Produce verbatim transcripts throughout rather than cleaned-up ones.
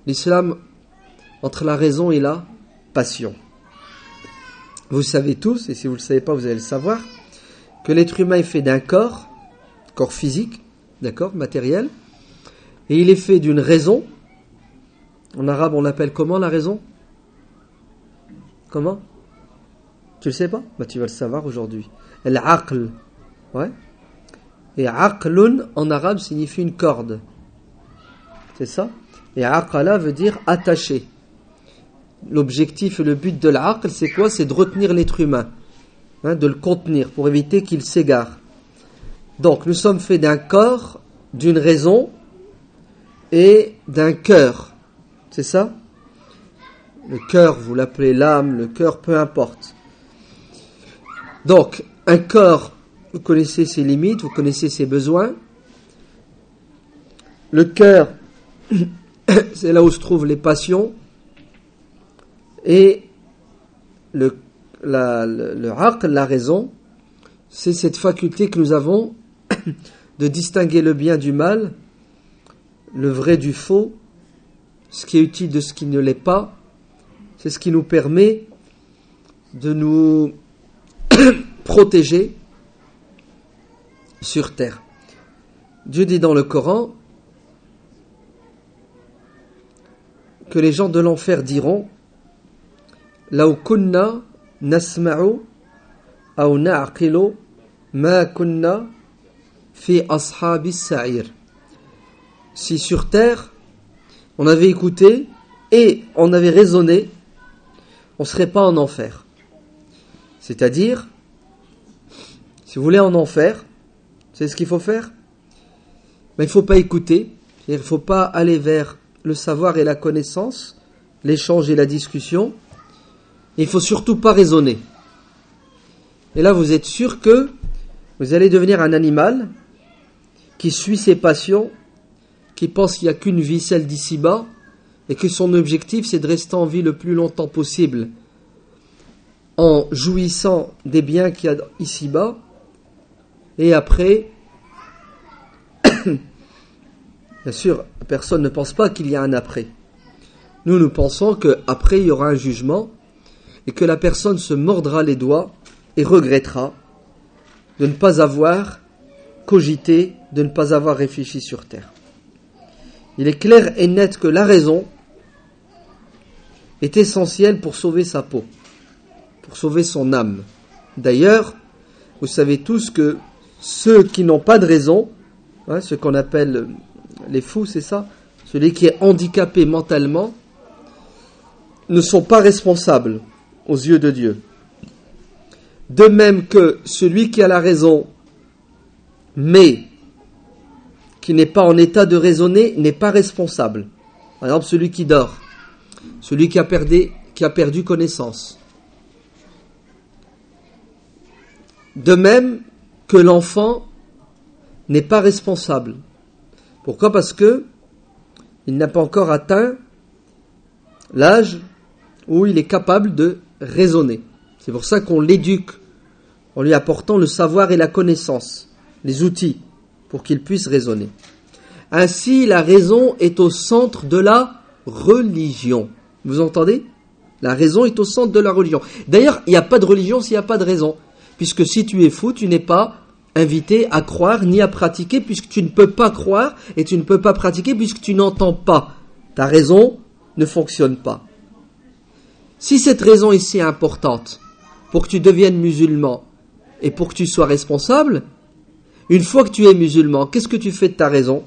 l'islam entre la raison et la passion. Vous savez tous, et si vous ne le savez pas, vous allez le savoir, que l'être humain est fait d'un corps, corps physique, d'accord, matériel, et il est fait d'une raison. En arabe, on l'appelle comment la raison? Comment? Tu le sais pas? Bah, tu vas le savoir aujourd'hui. Al-aql. Ouais. Et aqlun, en arabe, signifie une corde. C'est ça? Et aqala veut dire attaché. L'objectif et le but de l'aql, c'est quoi? C'est de retenir l'être humain. Hein, de le contenir pour éviter qu'il s'égare. Donc, nous sommes faits d'un corps, d'une raison et d'un cœur. C'est ça? Le cœur, vous l'appelez l'âme, le cœur, peu importe. Donc, un corps, vous connaissez ses limites, vous connaissez ses besoins. Le cœur, c'est là où se trouvent les passions. Et le, la, le, le aql, la raison, c'est cette faculté que nous avons de distinguer le bien du mal, le vrai du faux, ce qui est utile de ce qui ne l'est pas. C'est ce qui nous permet de nous protéger sur terre. Dieu dit dans le Coran que les gens de l'enfer diront Law kunna nasma'u aw na'qilu ma kunna fi ashabis sa'ir. Si sur terre on avait écouté et on avait raisonné, on ne serait pas en enfer. C'est-à-dire, si vous voulez en enfer, c'est ce qu'il faut faire. Mais il ne faut pas écouter, il ne faut pas aller vers le savoir et la connaissance, l'échange et la discussion. Il ne faut surtout pas raisonner. Et là, vous êtes sûr que vous allez devenir un animal qui suit ses passions, qui pense qu'il n'y a qu'une vie, celle d'ici-bas, et que son objectif, c'est de rester en vie le plus longtemps possible, en jouissant des biens qu'il y a ici-bas, et après, bien sûr, personne ne pense pas qu'il y a un après. Nous, nous pensons qu'après, il y aura un jugement, et que la personne se mordra les doigts et regrettera de ne pas avoir cogité, de ne pas avoir réfléchi sur terre. Il est clair et net que la raison est essentielle pour sauver sa peau, pour sauver son âme. D'ailleurs, vous savez tous que ceux qui n'ont pas de raison, hein, ce qu'on appelle les fous, c'est ça, celui qui est handicapé mentalement, ne sont pas responsables aux yeux de Dieu. De même que celui qui a la raison, mais qui n'est pas en état de raisonner, n'est pas responsable. Par exemple, celui qui dort, celui qui a perdu, qui a perdu connaissance. De même que l'enfant n'est pas responsable. Pourquoi? Parce que il n'a pas encore atteint l'âge où il est capable de raisonner. C'est pour ça qu'on l'éduque, en lui apportant le savoir et la connaissance, les outils, pour qu'il puisse raisonner. Ainsi, la raison est au centre de la religion. Vous entendez? La raison est au centre de la religion. D'ailleurs, il n'y a pas de religion s'il n'y a pas de raison. Puisque si tu es fou, tu n'es pas invité à croire ni à pratiquer, puisque tu ne peux pas croire et tu ne peux pas pratiquer puisque tu n'entends pas. Ta raison ne fonctionne pas. Si cette raison est si importante pour que tu deviennes musulman et pour que tu sois responsable, une fois que tu es musulman, qu'est-ce que tu fais de ta raison?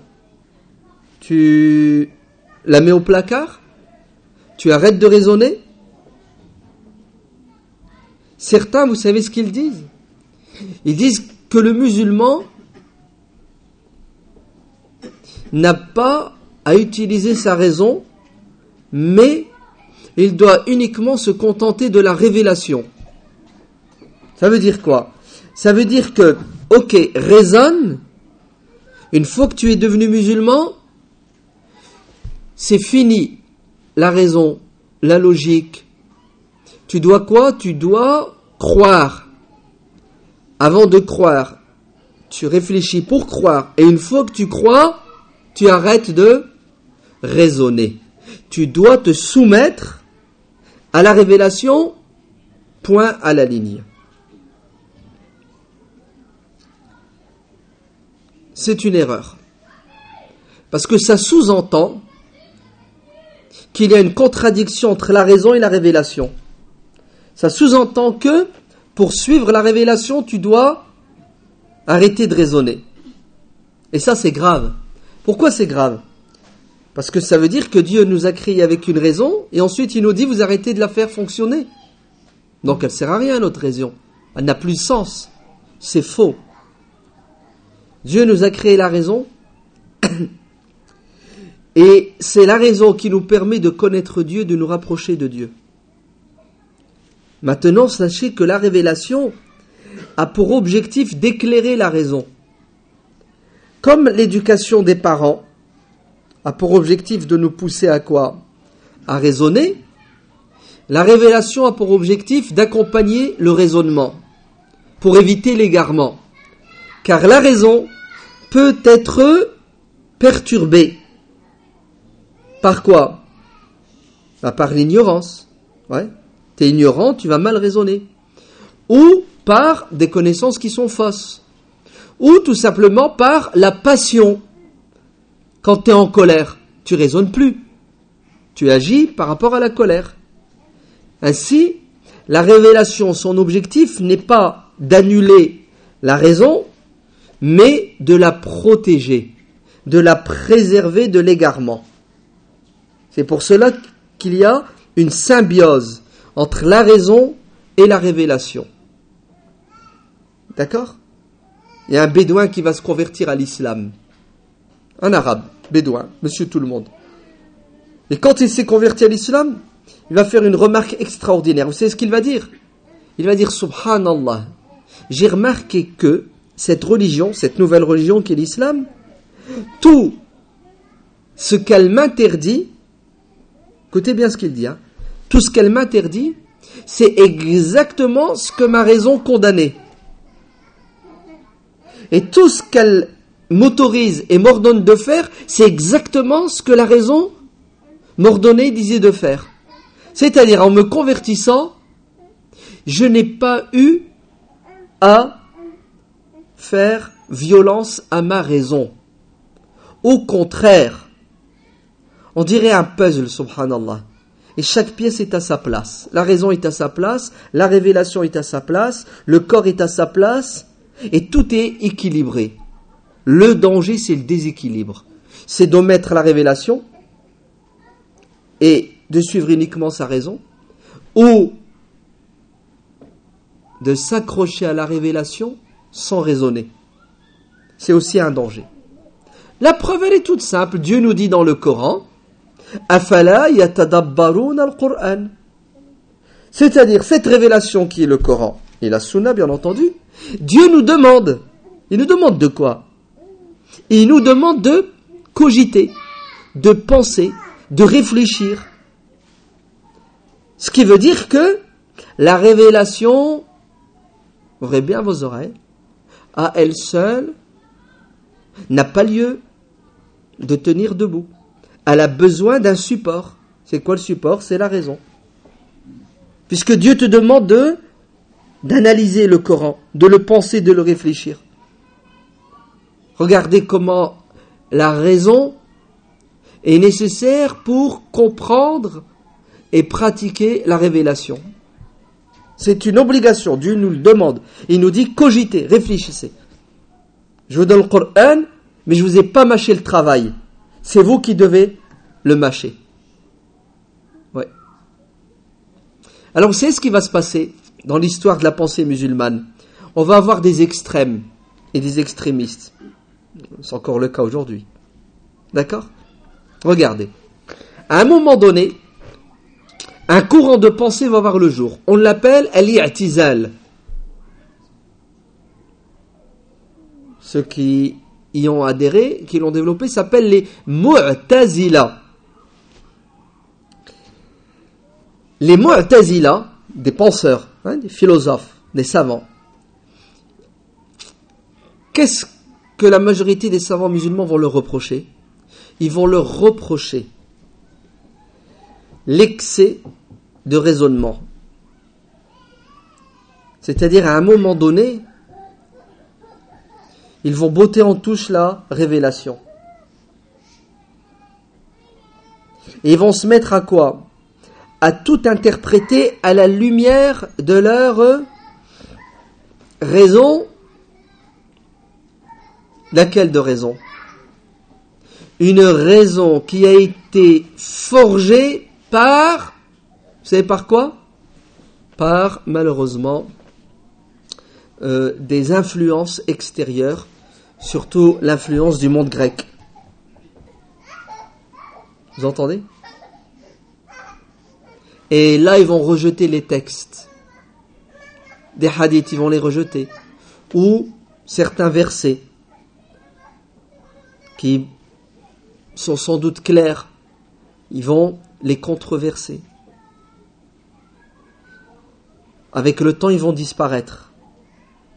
Tu la mets au placard? Tu arrêtes de raisonner? Certains, vous savez ce qu'ils disent? Ils disent que le musulman n'a pas à utiliser sa raison, mais il doit uniquement se contenter de la révélation. Ça veut dire quoi? Ça veut dire que, ok, raisonne, une fois que tu es devenu musulman, c'est fini la raison, la logique. Tu dois quoi? Tu dois croire. Avant de croire, tu réfléchis pour croire. Et une fois que tu crois, tu arrêtes de raisonner. tu dois te soumettre à la révélation, point à la ligne. C'est une erreur. Parce que ça sous-entend qu'il y a une contradiction entre la raison et la révélation. Ça sous-entend que, pour suivre la révélation, tu dois arrêter de raisonner. Et ça, c'est grave. Pourquoi c'est grave ? Parce que ça veut dire que Dieu nous a créés avec une raison, et ensuite il nous dit, vous arrêtez de la faire fonctionner. Donc elle ne sert à rien, notre raison. Elle n'a plus de sens. C'est faux. Dieu nous a créé la raison, et c'est la raison qui nous permet de connaître Dieu, de nous rapprocher de Dieu. Maintenant, sachez que la révélation a pour objectif d'éclairer la raison. Comme l'éducation des parents a pour objectif de nous pousser à quoi ? À raisonner. La révélation a pour objectif d'accompagner le raisonnement, pour éviter l'égarement. Car la raison peut être perturbée. Par quoi ? Bah, par l'ignorance. Ouais. Tu es ignorant, tu vas mal raisonner. Ou par des connaissances qui sont fausses. Ou tout simplement par la passion. Quand tu es en colère, tu raisonnes plus. Tu agis par rapport à la colère. Ainsi, la révélation, son objectif n'est pas d'annuler la raison, mais de la protéger, de la préserver de l'égarement. C'est pour cela qu'il y a une symbiose entre la raison et la révélation. D'accord ? Il y a un bédouin qui va se convertir à l'islam. Un arabe, bédouin, monsieur tout le monde. Et quand il s'est converti à l'islam, il va faire une remarque extraordinaire. Vous savez ce qu'il va dire ? Il va dire, Subhanallah, j'ai remarqué que cette religion, cette nouvelle religion qui est l'islam, tout ce qu'elle m'interdit, écoutez bien ce qu'il dit, hein, tout ce qu'elle m'interdit, c'est exactement ce que ma raison condamnait. Et tout ce qu'elle m'autorise et m'ordonne de faire, c'est exactement ce que la raison m'ordonnait, disait de faire. C'est-à-dire, en me convertissant, je n'ai pas eu à faire violence à ma raison. Au contraire, on dirait un puzzle, subhanallah. Et chaque pièce est à sa place. La raison est à sa place, la révélation est à sa place, le corps est à sa place, et tout est équilibré. Le danger, c'est le déséquilibre. C'est d'omettre la révélation et de suivre uniquement sa raison, ou de s'accrocher à la révélation sans raisonner. C'est aussi un danger. La preuve, elle est toute simple. Dieu nous dit dans le Coran, Afala yatadabbaruna al-Qur'an. C'est-à-dire, cette révélation qui est le Coran et la Sunna, bien entendu, Dieu nous demande. Il nous demande de quoi ? Il nous demande de cogiter, de penser, de réfléchir. Ce qui veut dire que la révélation, ouvrez bien vos oreilles, à elle seule, n'a pas lieu de tenir debout. Elle a besoin d'un support. C'est quoi le support ? C'est la raison. Puisque Dieu te demande de, d'analyser le Coran, de le penser, de le réfléchir. Regardez comment la raison est nécessaire pour comprendre et pratiquer la révélation. C'est une obligation. Dieu nous le demande. Il nous dit cogitez, réfléchissez. Je vous donne le Coran, mais je ne vous ai pas mâché le travail. C'est vous qui devez le mâcher. Ouais. Alors, vous savez ce qui va se passer dans l'histoire de la pensée musulmane ? On va avoir des extrêmes et des extrémistes. C'est encore le cas aujourd'hui. D'accord ? Regardez. À un moment donné, un courant de pensée va voir le jour. On l'appelle al-i'tizal. Ceux qui y ont adhéré, qui l'ont développé, s'appellent les Mu'tazila. Les Mu'tazila, des penseurs, hein, des philosophes, des savants. Qu'est-ce que la majorité des savants musulmans vont leur reprocher ? Ils vont leur reprocher l'excès de raisonnement. C'est-à-dire, à un moment donné, ils vont botter en touche la révélation. Et ils vont se mettre à quoi ? À tout interpréter à la lumière de leur raison. Laquelle de raison ? Une raison qui a été forgée par, vous savez par quoi ? Par, malheureusement, euh, des influences extérieures, surtout l'influence du monde grec. Vous entendez ? Et là, ils vont rejeter les textes. Des hadiths, ils vont les rejeter. Ou certains versets qui sont sans doute clairs, ils vont les controverser. Avec le temps, ils vont disparaître. Pourquoi ?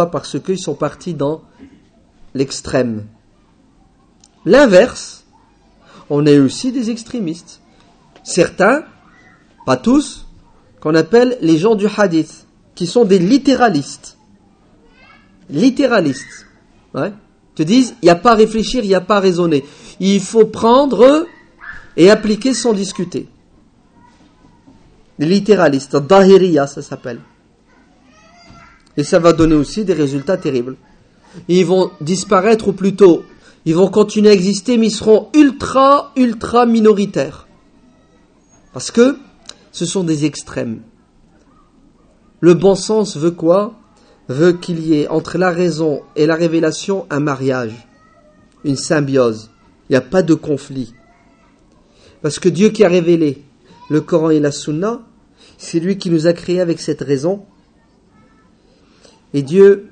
Parce qu'ils sont partis dans l'extrême. L'inverse, on a aussi des extrémistes. Certains, pas tous, qu'on appelle les gens du hadith, qui sont des littéralistes. Littéralistes. Ouais. Te disent, il n'y a pas à réfléchir, il n'y a pas à raisonner. Il faut prendre et appliquer sans discuter. Les littéralistes, Dahiriya, ça s'appelle. Et ça va donner aussi des résultats terribles. Ils vont disparaître, ou plutôt, ils vont continuer à exister, mais ils seront ultra, ultra minoritaires. Parce que ce sont des extrêmes. Le bon sens veut quoi ? Veut qu'il y ait entre la raison et la révélation un mariage, une symbiose. Il n'y a pas de conflit. Parce que Dieu qui a révélé le Coran et la Sunna, c'est lui qui nous a créés avec cette raison. Et Dieu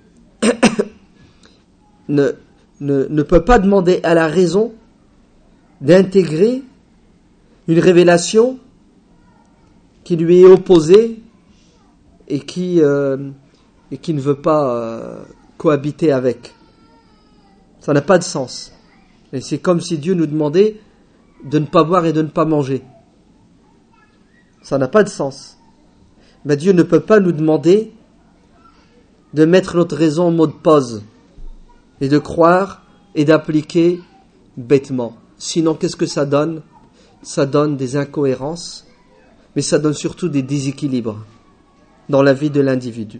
ne, ne, ne peut pas demander à la raison d'intégrer une révélation qui lui est opposée et qui, euh, et qui ne veut pas euh, cohabiter avec. Ça n'a pas de sens. Et c'est comme si Dieu nous demandait de ne pas boire et de ne pas manger. Ça n'a pas de sens. Mais Dieu ne peut pas nous demander de mettre notre raison en mode pause et de croire et d'appliquer bêtement. Sinon, qu'est-ce que ça donne ? Ça donne des incohérences, mais ça donne surtout des déséquilibres dans la vie de l'individu.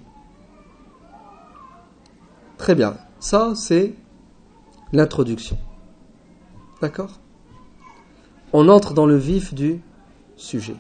Très bien. Ça, c'est l'introduction. D'accord ? On entre dans le vif du sujet.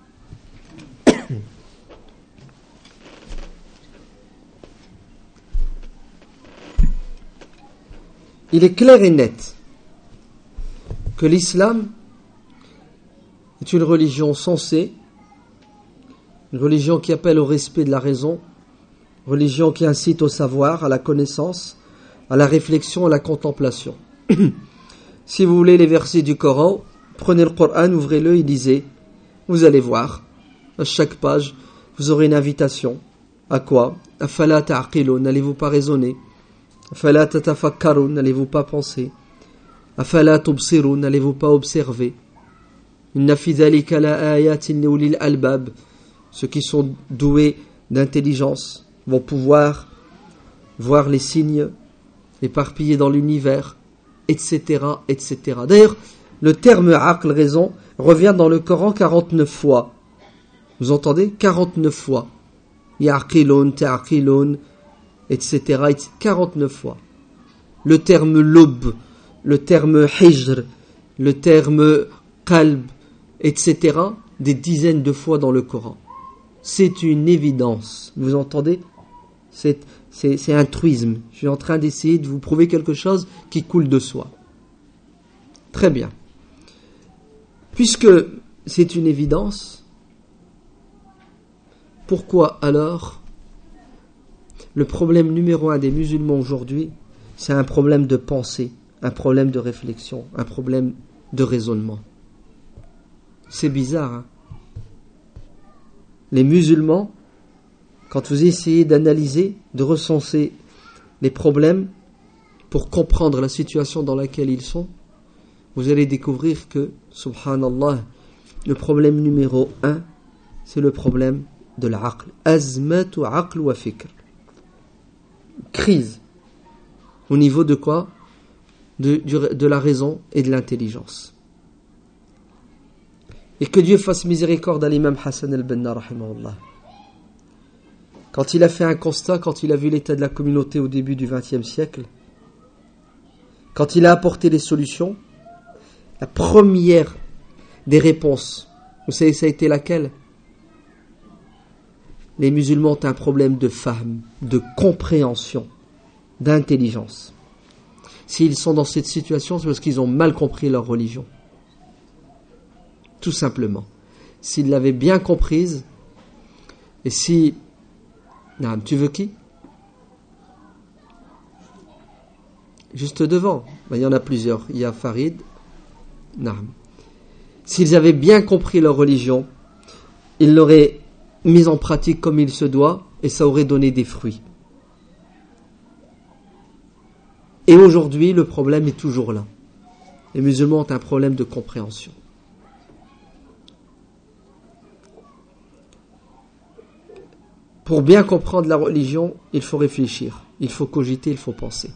Il est clair et net que l'islam est une religion sensée, une religion qui appelle au respect de la raison, une religion qui incite au savoir, à la connaissance, à la réflexion, à la contemplation. Si vous voulez les versets du Coran, prenez le Coran, ouvrez-le et lisez. Vous allez voir, à chaque page, vous aurez une invitation. À quoi ? Afala ta'aqilun, n'allez-vous pas raisonner ? Afala tatafakkarun, n'allez-vous pas penser ? Afala tubsirun, n'allez-vous pas observer ? Inna fi dhalika la ayatin li ulil albab. Ceux qui sont doués d'intelligence vont pouvoir voir les signes éparpillés dans l'univers, et cetera, et cetera. D'ailleurs, le terme aql, raison, revient dans le Coran quarante-neuf fois. Vous entendez ? quarante-neuf fois. Ya'qilun, ta'qilun, et cetera, quarante-neuf fois. Le terme lub, le terme hijr, le terme qalb, et cetera, des dizaines de fois dans le Coran. C'est une évidence. Vous entendez ? C'est, c'est, c'est un truisme. Je suis en train d'essayer de vous prouver quelque chose qui coule de soi. Très bien. Puisque c'est une évidence, pourquoi alors le problème numéro un des musulmans aujourd'hui, c'est un problème de pensée, un problème de réflexion, un problème de raisonnement. C'est bizarre, hein ? Les musulmans, quand vous essayez d'analyser, de recenser les problèmes pour comprendre la situation dans laquelle ils sont, vous allez découvrir que, subhanallah, le problème numéro un, c'est le problème de l'aql. Azmatu aql wa fikr. Crise. Au niveau de quoi? de, de la raison et de l'intelligence. Et que Dieu fasse miséricorde à l'imam Hassan al-Banna, rahimahullah. Quand il a fait un constat, quand il a vu l'état de la communauté au début du vingtième siècle, quand il a apporté les solutions, la première des réponses, vous savez, ça a été laquelle? Les musulmans ont un problème de fahm, de compréhension, d'intelligence. S'ils sont dans cette situation, c'est parce qu'ils ont mal compris leur religion. Tout simplement. S'ils l'avaient bien comprise, et si... Non, tu veux qui? Juste devant. Ben, il y en a plusieurs. Il y a Farid. Non. S'ils avaient bien compris leur religion, ils l'auraient mise en pratique comme il se doit, et ça aurait donné des fruits. Et aujourd'hui, le problème est toujours là. Les musulmans ont un problème de compréhension. Pour bien comprendre la religion, il faut réfléchir, il faut cogiter, il faut penser.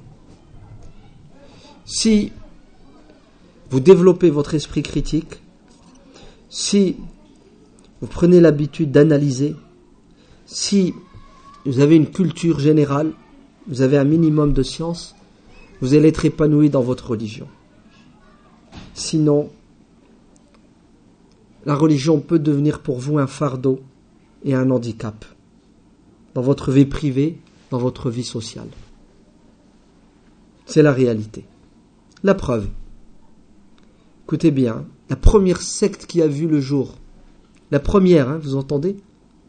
Si vous développez votre esprit critique, si vous prenez l'habitude d'analyser, si vous avez une culture générale, vous avez un minimum de science, vous allez être épanoui dans votre religion. Sinon, la religion peut devenir pour vous un fardeau et un handicap dans votre vie privée, dans votre vie sociale. C'est la réalité. La preuve. Écoutez bien, la première secte qui a vu le jour, la première, hein, vous entendez,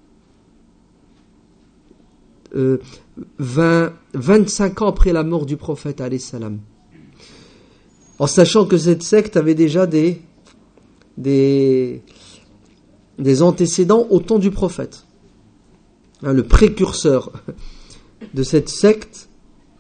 euh, vingt, vingt-cinq ans après la mort du prophète, alayhi salam, en sachant que cette secte avait déjà des, des, des antécédents au temps du prophète. Hein, le précurseur de cette secte,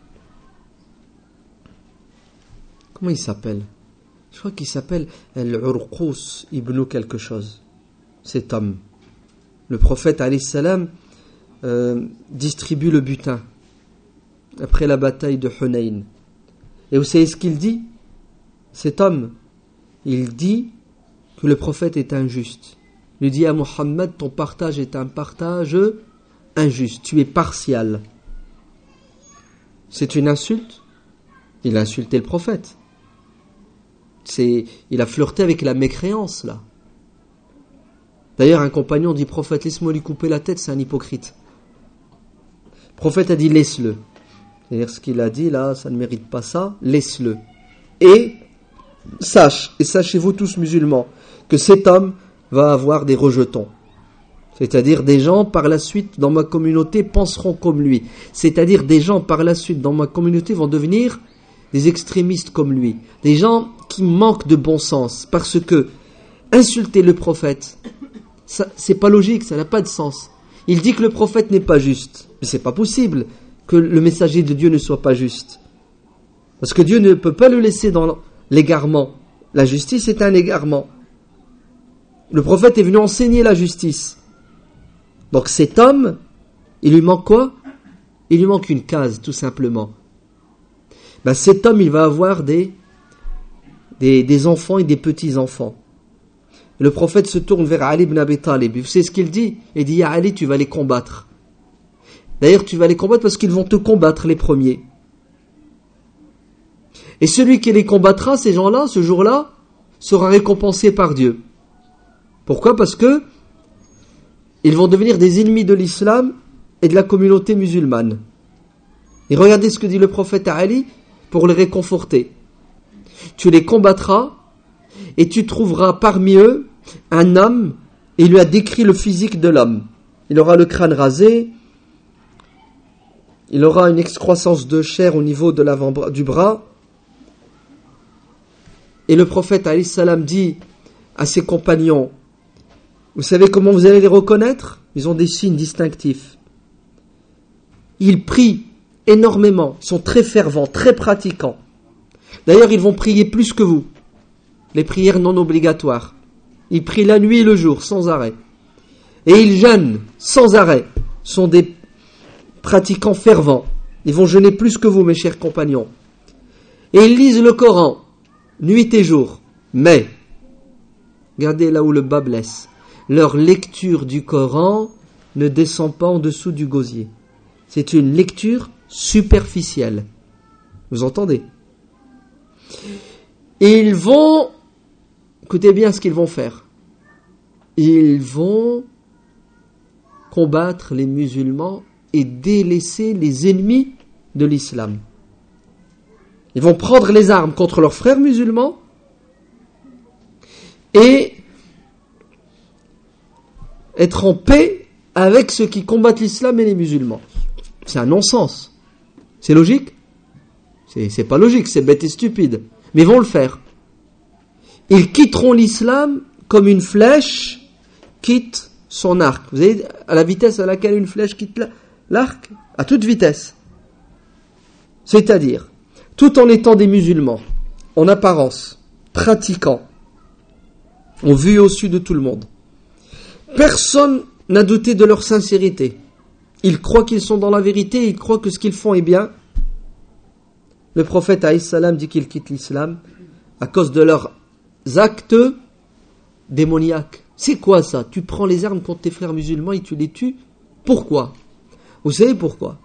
comment il s'appelle? Je crois qu'il s'appelle Al-Urqus ibn quelque chose. Cet homme. Le prophète, alayhi salam, euh, distribue le butin après la bataille de Hunayn. Et vous savez ce qu'il dit? Cet homme, il dit que le prophète est injuste. Il lui dit à Muhammad, ton partage est un partage injuste, tu es partial. C'est une insulte. Il a insulté le prophète. C'est, il a flirté avec la mécréance, là. D'ailleurs, un compagnon dit, prophète, laisse-moi lui couper la tête, c'est un hypocrite. Le prophète a dit, laisse-le. C'est-à-dire, ce qu'il a dit, là, ça ne mérite pas ça, laisse-le. Et, sache, et sachez-vous tous musulmans, que cet homme va avoir des rejetons. C'est-à-dire, des gens, par la suite, dans ma communauté, penseront comme lui. C'est-à-dire, des gens, par la suite, dans ma communauté, vont devenir des extrémistes comme lui. Des gens qui manquent de bon sens. Parce que, insulter le prophète, ça, c'est pas logique, ça n'a pas de sens. Il dit que le prophète n'est pas juste. Mais c'est pas possible que le messager de Dieu ne soit pas juste. Parce que Dieu ne peut pas le laisser dans l'égarement. La justice est un égarement. Le prophète est venu enseigner la justice. Donc cet homme, il lui manque quoi? Il lui manque une case, tout simplement. Ben, cet homme, il va avoir des, des, des enfants et des petits-enfants. Le prophète se tourne vers Ali ibn Abi Talib. Vous savez ce qu'il dit? Il dit, ya Ali, tu vas les combattre. D'ailleurs, tu vas les combattre parce qu'ils vont te combattre les premiers. Et celui qui les combattra, ces gens-là, ce jour-là, sera récompensé par Dieu. Pourquoi? Parce que ils vont devenir des ennemis de l'islam et de la communauté musulmane. Et regardez ce que dit le prophète à Ali pour les réconforter. Tu les combattras et tu trouveras parmi eux un homme, et il lui a décrit le physique de l'homme. Il aura le crâne rasé, il aura une excroissance de chair au niveau de l'avant du bras. Et le prophète alayhi salam dit à ses compagnons, vous savez comment vous allez les reconnaître? Ils ont des signes distinctifs. Ils prient énormément, ils sont très fervents, très pratiquants. D'ailleurs, ils vont prier plus que vous. Les prières non obligatoires. Ils prient la nuit et le jour, sans arrêt. Et ils jeûnent, sans arrêt. Ce sont des pratiquants fervents. Ils vont jeûner plus que vous, mes chers compagnons. Et ils lisent le Coran, nuit et jour. Mais, regardez là où le bas blesse. Leur lecture du Coran ne descend pas en dessous du gosier. C'est une lecture superficielle. Vous entendez? Et ils vont, écoutez bien ce qu'ils vont faire. Ils vont combattre les musulmans et délaisser les ennemis de l'islam. Ils vont prendre les armes contre leurs frères musulmans et être en paix avec ceux qui combattent l'islam et les musulmans. C'est un non-sens. C'est logique? C'est, c'est pas logique, c'est bête et stupide. Mais ils vont le faire. Ils quitteront l'islam comme une flèche quitte son arc. Vous savez, à la vitesse à laquelle une flèche quitte l'arc? À toute vitesse. C'est-à-dire, tout en étant des musulmans, en apparence, pratiquants, ont vu au-dessus de tout le monde. Personne n'a douté de leur sincérité. Ils croient qu'ils sont dans la vérité, ils croient que ce qu'ils font est bien. Le prophète alayhi salam dit qu'ils quittent l'islam à cause de leurs actes démoniaques. C'est quoi ça? Tu prends les armes contre tes frères musulmans et tu les tues? Pourquoi? Vous savez pourquoi?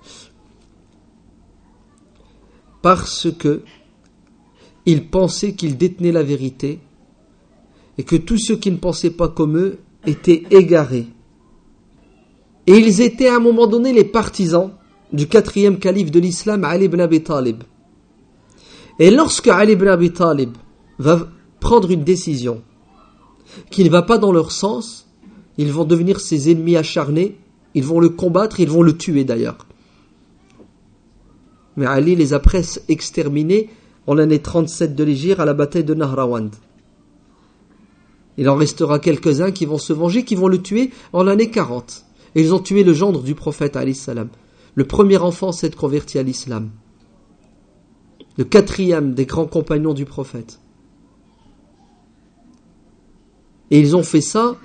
Parce que ils pensaient qu'ils détenaient la vérité et que tous ceux qui ne pensaient pas comme eux étaient égarés. Et ils étaient à un moment donné les partisans du quatrième calife de l'islam, Ali ibn Abi Talib. Et lorsque Ali ibn Abi Talib va prendre une décision qui ne va pas dans leur sens, ils vont devenir ses ennemis acharnés, ils vont le combattre, ils vont le tuer d'ailleurs. Mais Ali les a presque exterminés en l'année trente-sept de l'Hégire à la bataille de Nahrawand. Il en restera quelques-uns qui vont se venger, qui vont le tuer en l'année quarante. Et ils ont tué le gendre du prophète alayhi salam. Le premier enfant s'est converti à l'islam. Le quatrième des grands compagnons du prophète. Et ils ont fait ça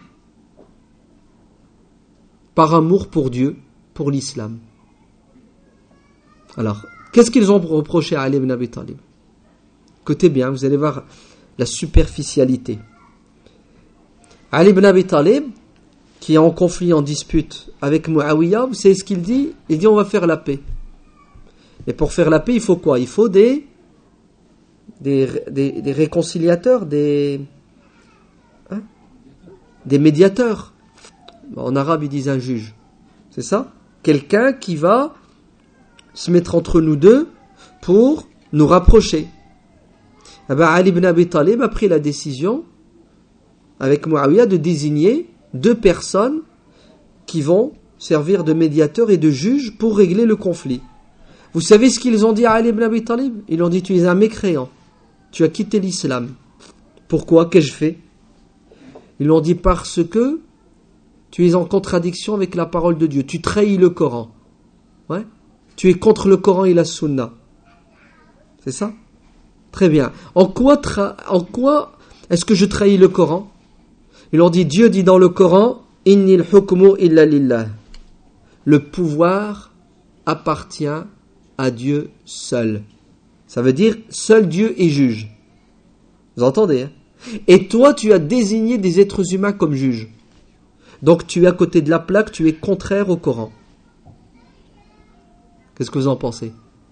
par amour pour Dieu, pour l'islam. Alors, qu'est-ce qu'ils ont reproché à Ali ibn Abi Talib? Écoutez bien, vous allez voir la superficialité. Ali ibn Abi Talib, qui est en conflit, en dispute avec Muawiyah, vous savez ce qu'il dit? Il dit on va faire la paix. Et pour faire la paix, il faut quoi? Il faut des, des, des, des réconciliateurs, des, hein? des médiateurs. En arabe, ils disent un juge. C'est ça? Quelqu'un qui va se mettre entre nous deux pour nous rapprocher. Eh ben, Ali ibn Abi Talib a pris la décision, avec Muawiyah, de désigner deux personnes qui vont servir de médiateurs et de juges pour régler le conflit. Vous savez ce qu'ils ont dit à Ali ibn Abi Talib? Ils ont dit, tu es un mécréant, tu as quitté l'islam. Pourquoi? Qu'ai-je fait? Ils l'ont dit, parce que tu es en contradiction avec la parole de Dieu, tu trahis le Coran. Ouais? Tu es contre le Coran et la Sunna. C'est ça? Très bien. En quoi, tra- en quoi est-ce que je trahis le Coran? Ils ont dit, Dieu dit dans le Coran, Innil hukmu illa lillah. Le pouvoir appartient à Dieu seul. Ça veut dire, seul Dieu est juge. Vous entendez, hein? Et toi, tu as désigné des êtres humains comme juges. Donc tu es à côté de la plaque, tu es contraire au Coran. Qu'est-ce que vous en pensez?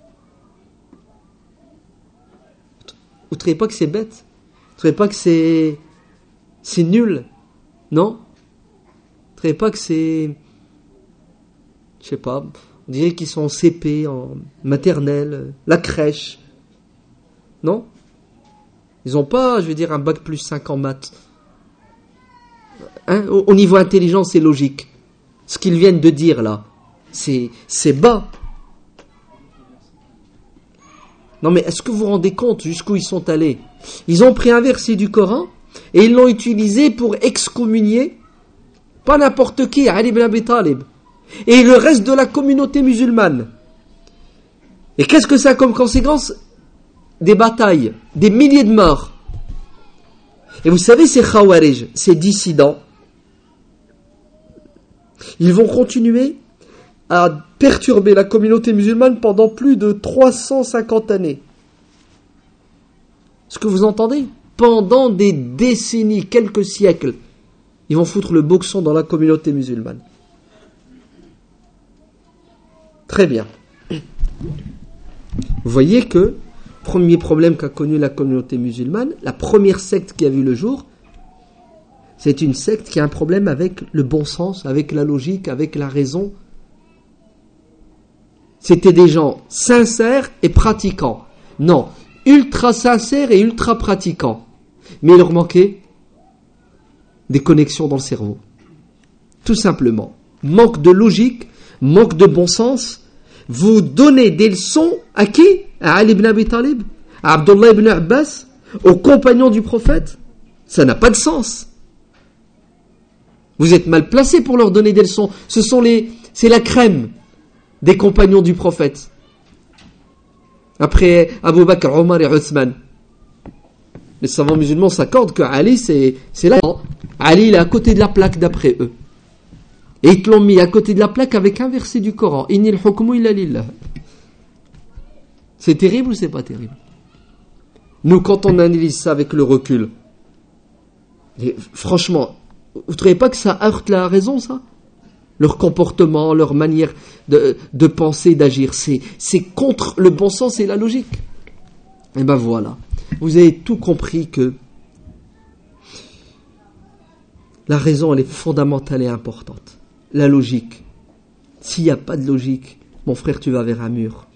Vous ne trouvez pas que c'est bête? Vous ne trouvez pas que c'est... c'est nul? Non? Vous ne trouvez pas que c'est... je sais pas, on dirait qu'ils sont en C P, en maternelle, la crèche. Non? Ils n'ont pas, je veux dire, un bac plus cinq en maths. Hein? Au, au niveau intelligence, c'est logique. Ce qu'ils viennent de dire là, c'est, c'est bas. Non mais est-ce que vous vous rendez compte jusqu'où ils sont allés? Ils ont pris un verset du Coran et ils l'ont utilisé pour excommunier pas n'importe qui, Ali ibn Abi Talib, et le reste de la communauté musulmane. Et qu'est-ce que ça a comme conséquence? Des batailles, des milliers de morts. Et vous savez, ces Khawarij, ces dissidents, ils vont continuer à perturber la communauté musulmane pendant plus de trois cent cinquante années. Est-ce que vous entendez ? Pendant des décennies, quelques siècles, ils vont foutre le boxon dans la communauté musulmane. Très bien. Vous voyez que, premier problème qu'a connu la communauté musulmane, la première secte qui a vu le jour, c'est une secte qui a un problème avec le bon sens, avec la logique, avec la raison. C'était des gens sincères et pratiquants. Non, ultra sincères et ultra pratiquants. Mais il leur manquait des connexions dans le cerveau. Tout simplement. Manque de logique, manque de bon sens. Vous donnez des leçons à qui ? À Ali ibn Abi Talib, à Abdullah ibn Abbas, aux compagnons du prophète. Ça n'a pas de sens. Vous êtes mal placés pour leur donner des leçons. Ce sont les, c'est la crème des compagnons du prophète. Après Abu Bakr, Omar et Uthman. Les savants musulmans s'accordent que Ali, c'est, c'est là. Ali, il est à côté de la plaque d'après eux. Et ils te l'ont mis à côté de la plaque avec un verset du Coran. Innil hukmu illa lillah. C'est terrible ou c'est pas terrible ? Nous, quand on analyse ça avec le recul, et franchement, vous ne trouvez pas que ça heurte la raison, ça ? Leur comportement, leur manière de, de penser, d'agir, c'est, c'est contre le bon sens et la logique. Et ben voilà, vous avez tout compris que la raison, elle est fondamentale et importante. La logique. S'il n'y a pas de logique, mon frère, tu vas vers un mur.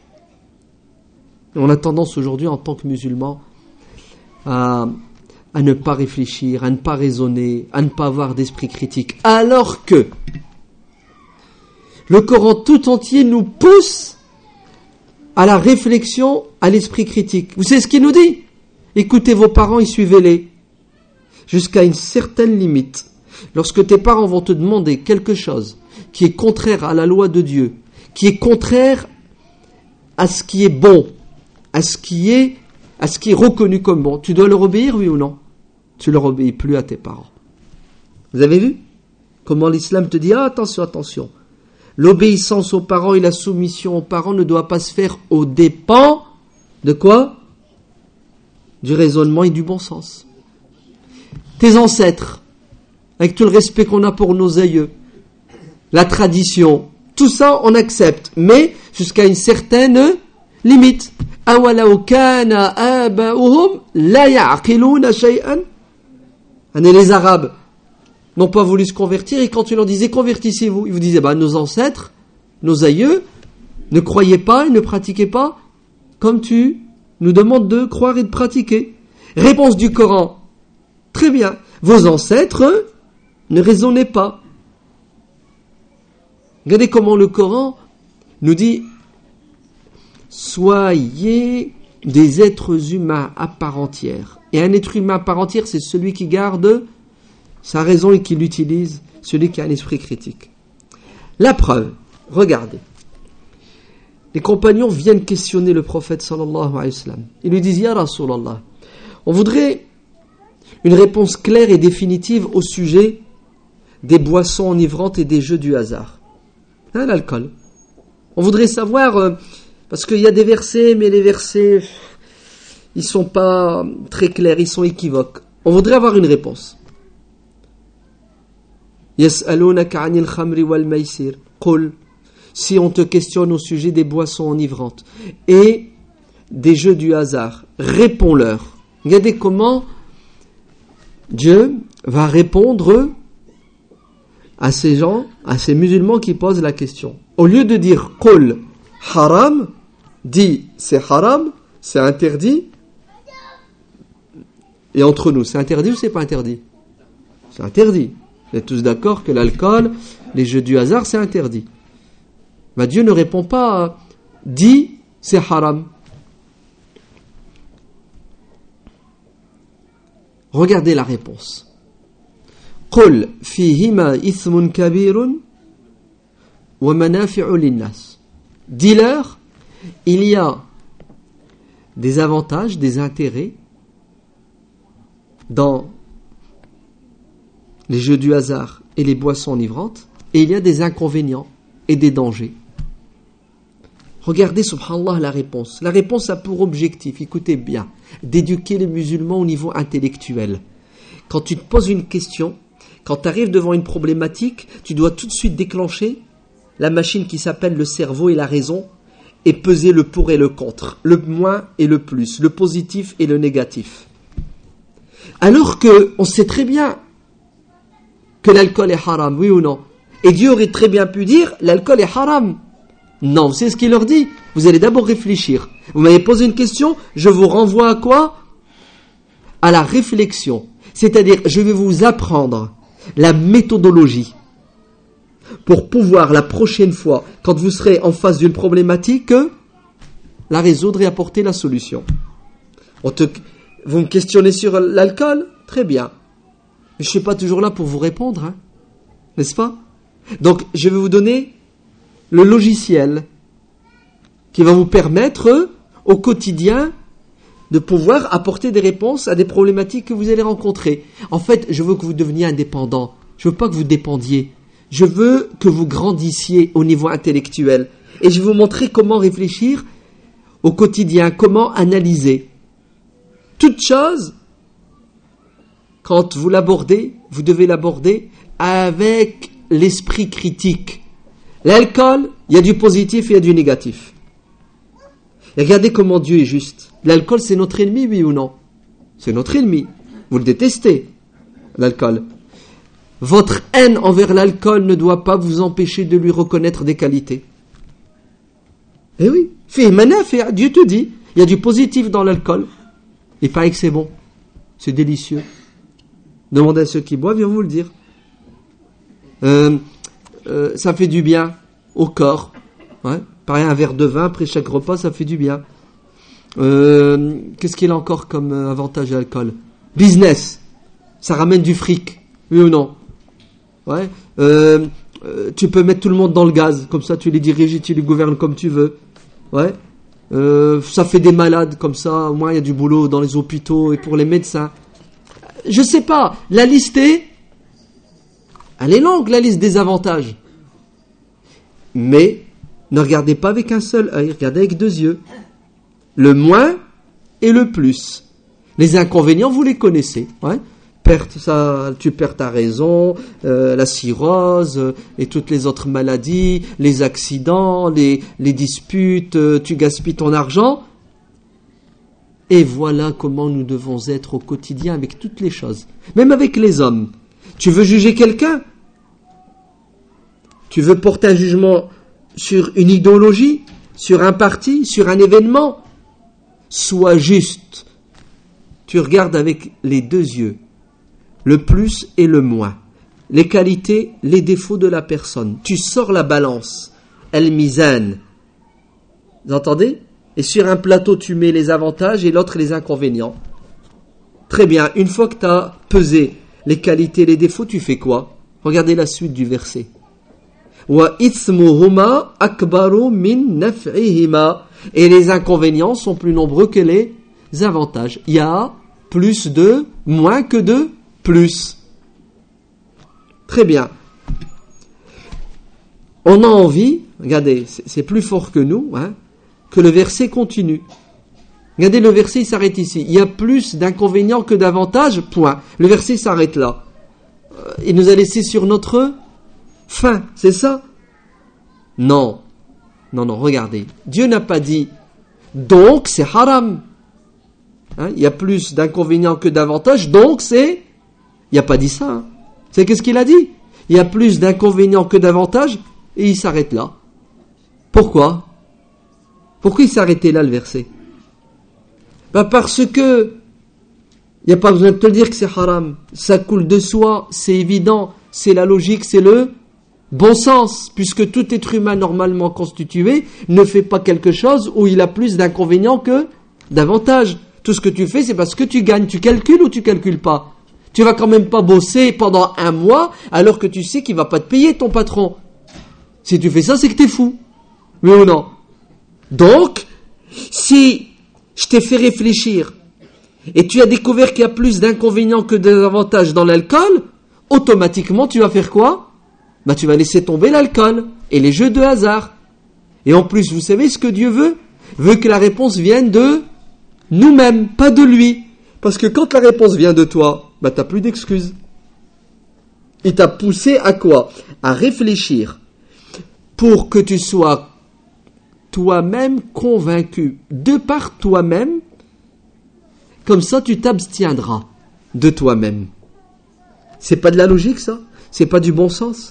On a tendance aujourd'hui, en tant que musulmans, à, à ne pas réfléchir, à ne pas raisonner, à ne pas avoir d'esprit critique. Alors que le Coran tout entier nous pousse à la réflexion, à l'esprit critique. Vous savez ce qu'il nous dit ? Écoutez vos parents et suivez-les. Jusqu'à une certaine limite. Lorsque tes parents vont te demander quelque chose qui est contraire à la loi de Dieu, qui est contraire à ce qui est bon, à ce qui est, à ce qui est reconnu comme bon, tu dois leur obéir, oui ou non ? Tu leur obéis plus à tes parents. Vous avez vu comment l'islam te dit, ah, attention, attention. L'obéissance aux parents et la soumission aux parents ne doit pas se faire aux dépens de quoi ? Du raisonnement et du bon sens. Tes ancêtres, avec tout le respect qu'on a pour nos aïeux, la tradition, tout ça on accepte, mais jusqu'à une certaine limite. أَوَلَوْ كَانَ آبَاؤُهُمْ لَا يَعْقِلُونَ شَيْئًا. Les Arabes n'ont pas voulu se convertir, et quand tu leur disais convertissez-vous, ils vous disaient bah, nos ancêtres, nos aïeux, ne croyaient pas et ne pratiquaient pas comme tu nous demandes de croire et de pratiquer. Réponse du Coran, très bien, vos ancêtres eux, ne raisonnaient pas. Regardez comment le Coran nous dit soyez des êtres humains à part entière. Et un être humain à part entière, c'est celui qui garde sa raison et qui l'utilise, celui qui a un esprit critique. La preuve, regardez. Les compagnons viennent questionner le prophète sallallahu alayhi wa sallam. Ils lui disent, Ya Rasulallah, on voudrait une réponse claire et définitive au sujet des boissons enivrantes et des jeux du hasard. Hein, l'alcool. On voudrait savoir, euh, parce qu'il y a des versets, mais les versets, ils sont pas très clairs, ils sont équivoques. On voudrait avoir une réponse. Yas'alunaka 'anil khamri wal maisir. Qul, si on te questionne au sujet des boissons enivrantes et des jeux du hasard, réponds-leur. Regardez comment Dieu va répondre à ces gens, à ces musulmans qui posent la question. Au lieu de dire « Qul haram », dit « c'est haram », c'est interdit. Et entre nous, c'est interdit ou c'est pas interdit ? C'est interdit. Vous êtes tous d'accord que l'alcool, les jeux du hasard, c'est interdit. Ben, Dieu ne répond pas « dit c'est haram ». Regardez la réponse. قل فيهما إثم كبير ومنافع للناس. Dis-leur, il y a des avantages, des intérêts dans les jeux du hasard et les boissons enivrantes, et il y a des inconvénients et des dangers. Regardez, subhanallah, la réponse. La réponse a pour objectif, écoutez bien, d'éduquer les musulmans au niveau intellectuel. Quand tu te poses une question, quand tu arrives devant une problématique, tu dois tout de suite déclencher la machine qui s'appelle le cerveau et la raison et peser le pour et le contre, le moins et le plus, le positif et le négatif. Alors qu'on sait très bien que l'alcool est haram, oui ou non? Et Dieu aurait très bien pu dire, l'alcool est haram. Non, vous savez ce qu'il leur dit? Vous allez d'abord réfléchir. Vous m'avez posé une question, je vous renvoie à quoi? À la réflexion. C'est-à-dire, je vais vous apprendre la méthodologie pour pouvoir, la prochaine fois, quand vous serez en face d'une problématique, la résoudre et apporter la solution. On te, vous me questionnez sur l'alcool? Très bien. Mais je ne suis pas toujours là pour vous répondre, hein, n'est-ce pas? Donc, je vais vous donner le logiciel qui va vous permettre, au quotidien, de pouvoir apporter des réponses à des problématiques que vous allez rencontrer. En fait, je veux que vous deveniez indépendant. Je veux pas que vous dépendiez. Je veux que vous grandissiez au niveau intellectuel. Et je vais vous montrer comment réfléchir au quotidien, comment analyser. Toute chose, quand vous l'abordez, vous devez l'aborder avec l'esprit critique. L'alcool, il y a du positif et il y a du négatif. Et regardez comment Dieu est juste. L'alcool, c'est notre ennemi, oui ou non? C'est notre ennemi. Vous le détestez, l'alcool. Votre haine envers l'alcool ne doit pas vous empêcher de lui reconnaître des qualités. Eh oui, Dieu te dit, il y a du positif dans l'alcool. Il paraît que c'est bon, c'est délicieux. Demandez à ceux qui boivent, ils vont vous le dire. Euh, euh, ça fait du bien au corps. Ouais. Pareil, un verre de vin après chaque repas, ça fait du bien. Euh, qu'est-ce qu'il a encore comme avantage à l'alcool? Business, ça ramène du fric, oui ou non? Ouais. Euh, euh, tu peux mettre tout le monde dans le gaz, comme ça tu les diriges et tu les gouvernes comme tu veux. Ouais. Euh, ça fait des malades, comme ça au moins il y a du boulot dans les hôpitaux et pour les médecins. Je sais pas, la liste est, elle est longue, la liste des avantages. Mais ne regardez pas avec un seul œil, regardez avec deux yeux. Le moins et le plus. Les inconvénients, vous les connaissez. Ouais. Perte, ça, tu perds ta raison, euh, la cirrhose euh, et toutes les autres maladies, les accidents, les, les disputes, euh, tu gaspilles ton argent. Et voilà comment nous devons être au quotidien avec toutes les choses. Même avec les hommes. Tu veux juger quelqu'un? Tu veux porter un jugement sur une idéologie, sur un parti, sur un événement? Sois juste. Tu regardes avec les deux yeux, le plus et le moins, les qualités, les défauts de la personne. Tu sors la balance, al-mizan. Vous entendez? Et sur un plateau, tu mets les avantages et l'autre les inconvénients. Très bien, une fois que tu as pesé les qualités, les défauts, tu fais quoi? Regardez la suite du verset. Wa ithmuhuma akbaru min naf'ihima. Et les inconvénients sont plus nombreux que les avantages. Il y a plus de, moins que de, plus. Très bien. On a envie, regardez, c'est, c'est plus fort que nous, hein, que le verset continue. Regardez, le verset il s'arrête ici. Il y a plus d'inconvénients que d'avantages, point. Le verset s'arrête là. Il nous a laissé sur notre fin, c'est ça? Non. Non, non, regardez. Dieu n'a pas dit donc c'est haram. Hein, il y a plus d'inconvénients que d'avantages, donc c'est... Il n'a pas dit ça. Hein. C'est qu'est-ce qu'il a dit? Il y a plus d'inconvénients que d'avantages, et il s'arrête là. Pourquoi? Pourquoi il s'arrêtait là, le verset? Ben parce que il n'y a pas besoin de te le dire que c'est haram. Ça coule de soi, c'est évident, c'est la logique, c'est le bon sens, puisque tout être humain normalement constitué ne fait pas quelque chose où il a plus d'inconvénients que d'avantages. Tout ce que tu fais, c'est parce que tu gagnes. Tu calcules ou tu calcules pas? Tu vas quand même pas bosser pendant un mois alors que tu sais qu'il va pas te payer ton patron. Si tu fais ça, c'est que t'es fou. Oui ou non? Donc, si je t'ai fait réfléchir et tu as découvert qu'il y a plus d'inconvénients que d'avantages dans l'alcool, automatiquement tu vas faire quoi? Bah, tu vas laisser tomber l'alcool et les jeux de hasard. Et en plus, vous savez ce que Dieu veut? Veut que la réponse vienne de nous-mêmes, pas de lui. Parce que quand la réponse vient de toi, bah, t'as plus d'excuses. Il t'a poussé à quoi? À réfléchir pour que tu sois toi-même convaincu de par toi-même. Comme ça, tu t'abstiendras de toi-même. C'est pas de la logique, ça? C'est pas du bon sens?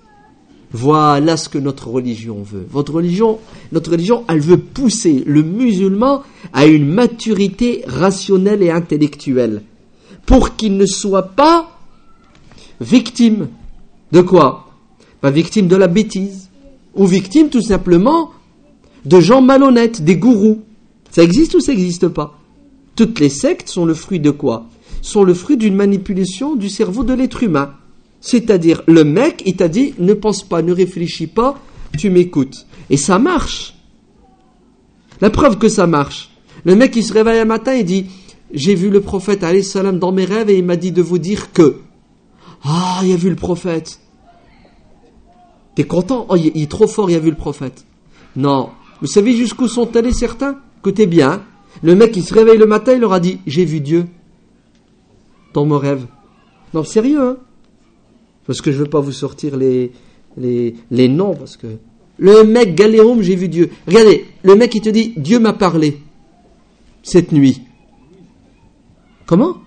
Voilà ce que notre religion veut. Votre religion, notre religion, elle veut pousser le musulman à une maturité rationnelle et intellectuelle pour qu'il ne soit pas victime de quoi? Pas victime de la bêtise ou victime tout simplement de gens malhonnêtes, des gourous. Ça existe ou ça n'existe pas? Toutes les sectes sont le fruit de quoi? Sont le fruit d'une manipulation du cerveau de l'être humain. C'est-à-dire, le mec, il t'a dit, ne pense pas, ne réfléchis pas, tu m'écoutes. Et ça marche. La preuve que ça marche. Le mec, il se réveille un matin et dit, j'ai vu le prophète, alayhi salam, dans mes rêves et il m'a dit de vous dire que. Ah, il a vu le prophète. T'es content? Oh, il est trop fort, il a vu le prophète. Non. Vous savez jusqu'où sont allés certains? Écoutez bien. Le mec, il se réveille le matin, il leur a dit, j'ai vu Dieu. Dans mon rêve. Non, sérieux, hein? Parce que je ne veux pas vous sortir les, les, les noms, parce que... Le mec, Galérum, j'ai vu Dieu. Regardez, le mec, il te dit, Dieu m'a parlé cette nuit. Comment?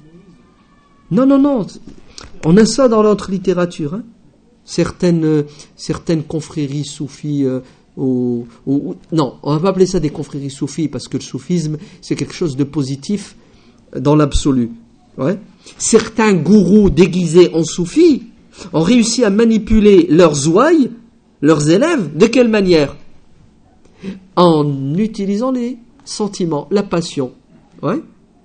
Non, non, non. On a ça dans notre littérature. Hein. Certaines, euh, certaines confréries soufis... Euh, ou, ou, non, on ne va pas appeler ça des confréries soufis, parce que le soufisme, c'est quelque chose de positif dans l'absolu. Ouais. Certains gourous déguisés en soufis ont réussi à manipuler leurs ouailles, leurs élèves, de quelle manière? En utilisant les sentiments, la passion. Ouais.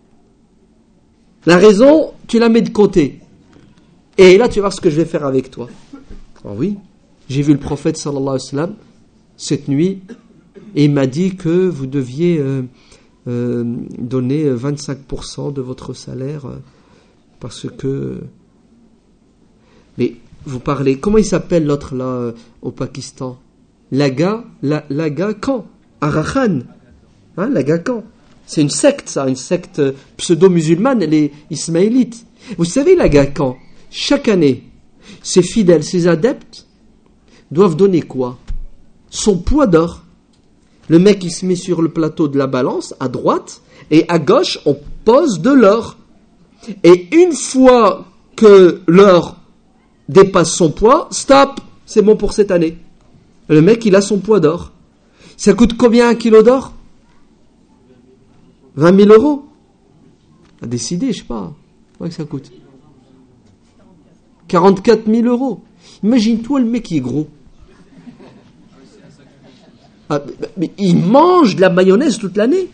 La raison, tu la mets de côté. Et là, tu vas voir ce que je vais faire avec toi. Oh oui, j'ai vu le prophète sallallahu alayhi wa sallam cette nuit et il m'a dit que vous deviez euh, euh, donner vingt-cinq pour cent de votre salaire euh, parce que... Mais vous parlez... Comment il s'appelle l'autre là euh, au Pakistan? Laga, la, Laga Khan, Arachan. Hein, Laga Khan. C'est une secte ça, une secte pseudo-musulmane, les ismaélites. Vous savez Laga Khan, chaque année, ses fidèles, ses adeptes doivent donner quoi? Son poids d'or. Le mec il se met sur le plateau de la balance à droite et à gauche on pose de l'or. Et une fois que l'or dépasse son poids, stop, c'est bon pour cette année. Le mec il a son poids d'or. Ça coûte combien un kilo d'or? vingt mille euros. À décider, je sais pas. Ouais que ça coûte. quarante-quatre mille euros. Imagine-toi le mec qui est gros. Ah, mais il mange de la mayonnaise toute l'année.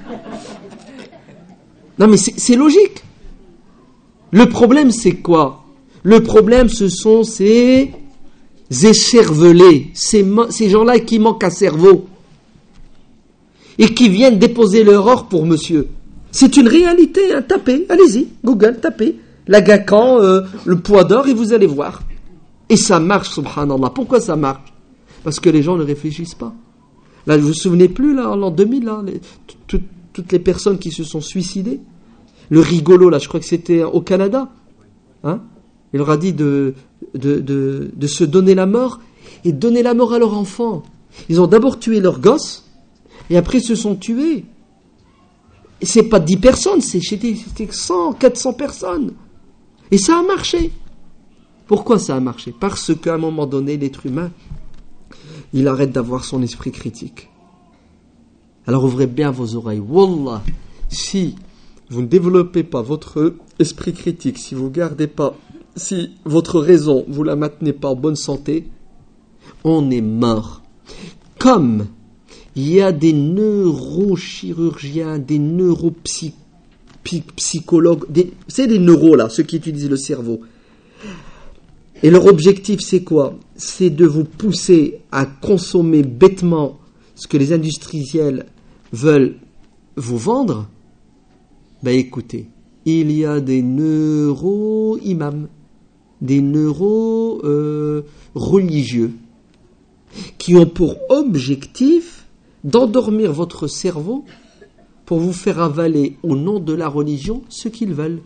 Non mais c'est, c'est logique. Le problème c'est quoi? Le problème ce sont ces écervelés, ces, ces gens-là qui manquent un cerveau et qui viennent déposer leur or pour monsieur. C'est une réalité, hein. Tapez, allez-y, Google, tapez Laga Khan, euh, le poids d'or et vous allez voir. Et ça marche, subhanallah. Pourquoi ça marche? Parce que les gens ne réfléchissent pas. Là, vous vous souvenez plus, là, en l'an deux mille, là, les, tout, toutes les personnes qui se sont suicidées. Le rigolo, là, je crois que c'était au Canada. Hein? Il leur a dit de, de, de, de se donner la mort et donner la mort à leur enfant. Ils ont d'abord tué leurs gosses et après se sont tués. Et c'est pas dix personnes, c'est, c'était, c'était cent, quatre cents personnes. Et ça a marché. Pourquoi ça a marché? Parce qu'à un moment donné, l'être humain, il arrête d'avoir son esprit critique. Alors ouvrez bien vos oreilles. Wallah, si vous ne développez pas votre esprit critique, si vous ne gardez pas, si votre raison, vous ne la maintenez pas en bonne santé, on est mort. Comme il y a des neurochirurgiens, des neuropsychologues, des, c'est des neuros là, ceux qui utilisent le cerveau. Et leur objectif, c'est quoi? C'est de vous pousser à consommer bêtement ce que les industriels veulent vous vendre. Ben écoutez, il y a des neuro-imams, des neuro-religieux, euh, qui ont pour objectif d'endormir votre cerveau pour vous faire avaler au nom de la religion ce qu'ils veulent.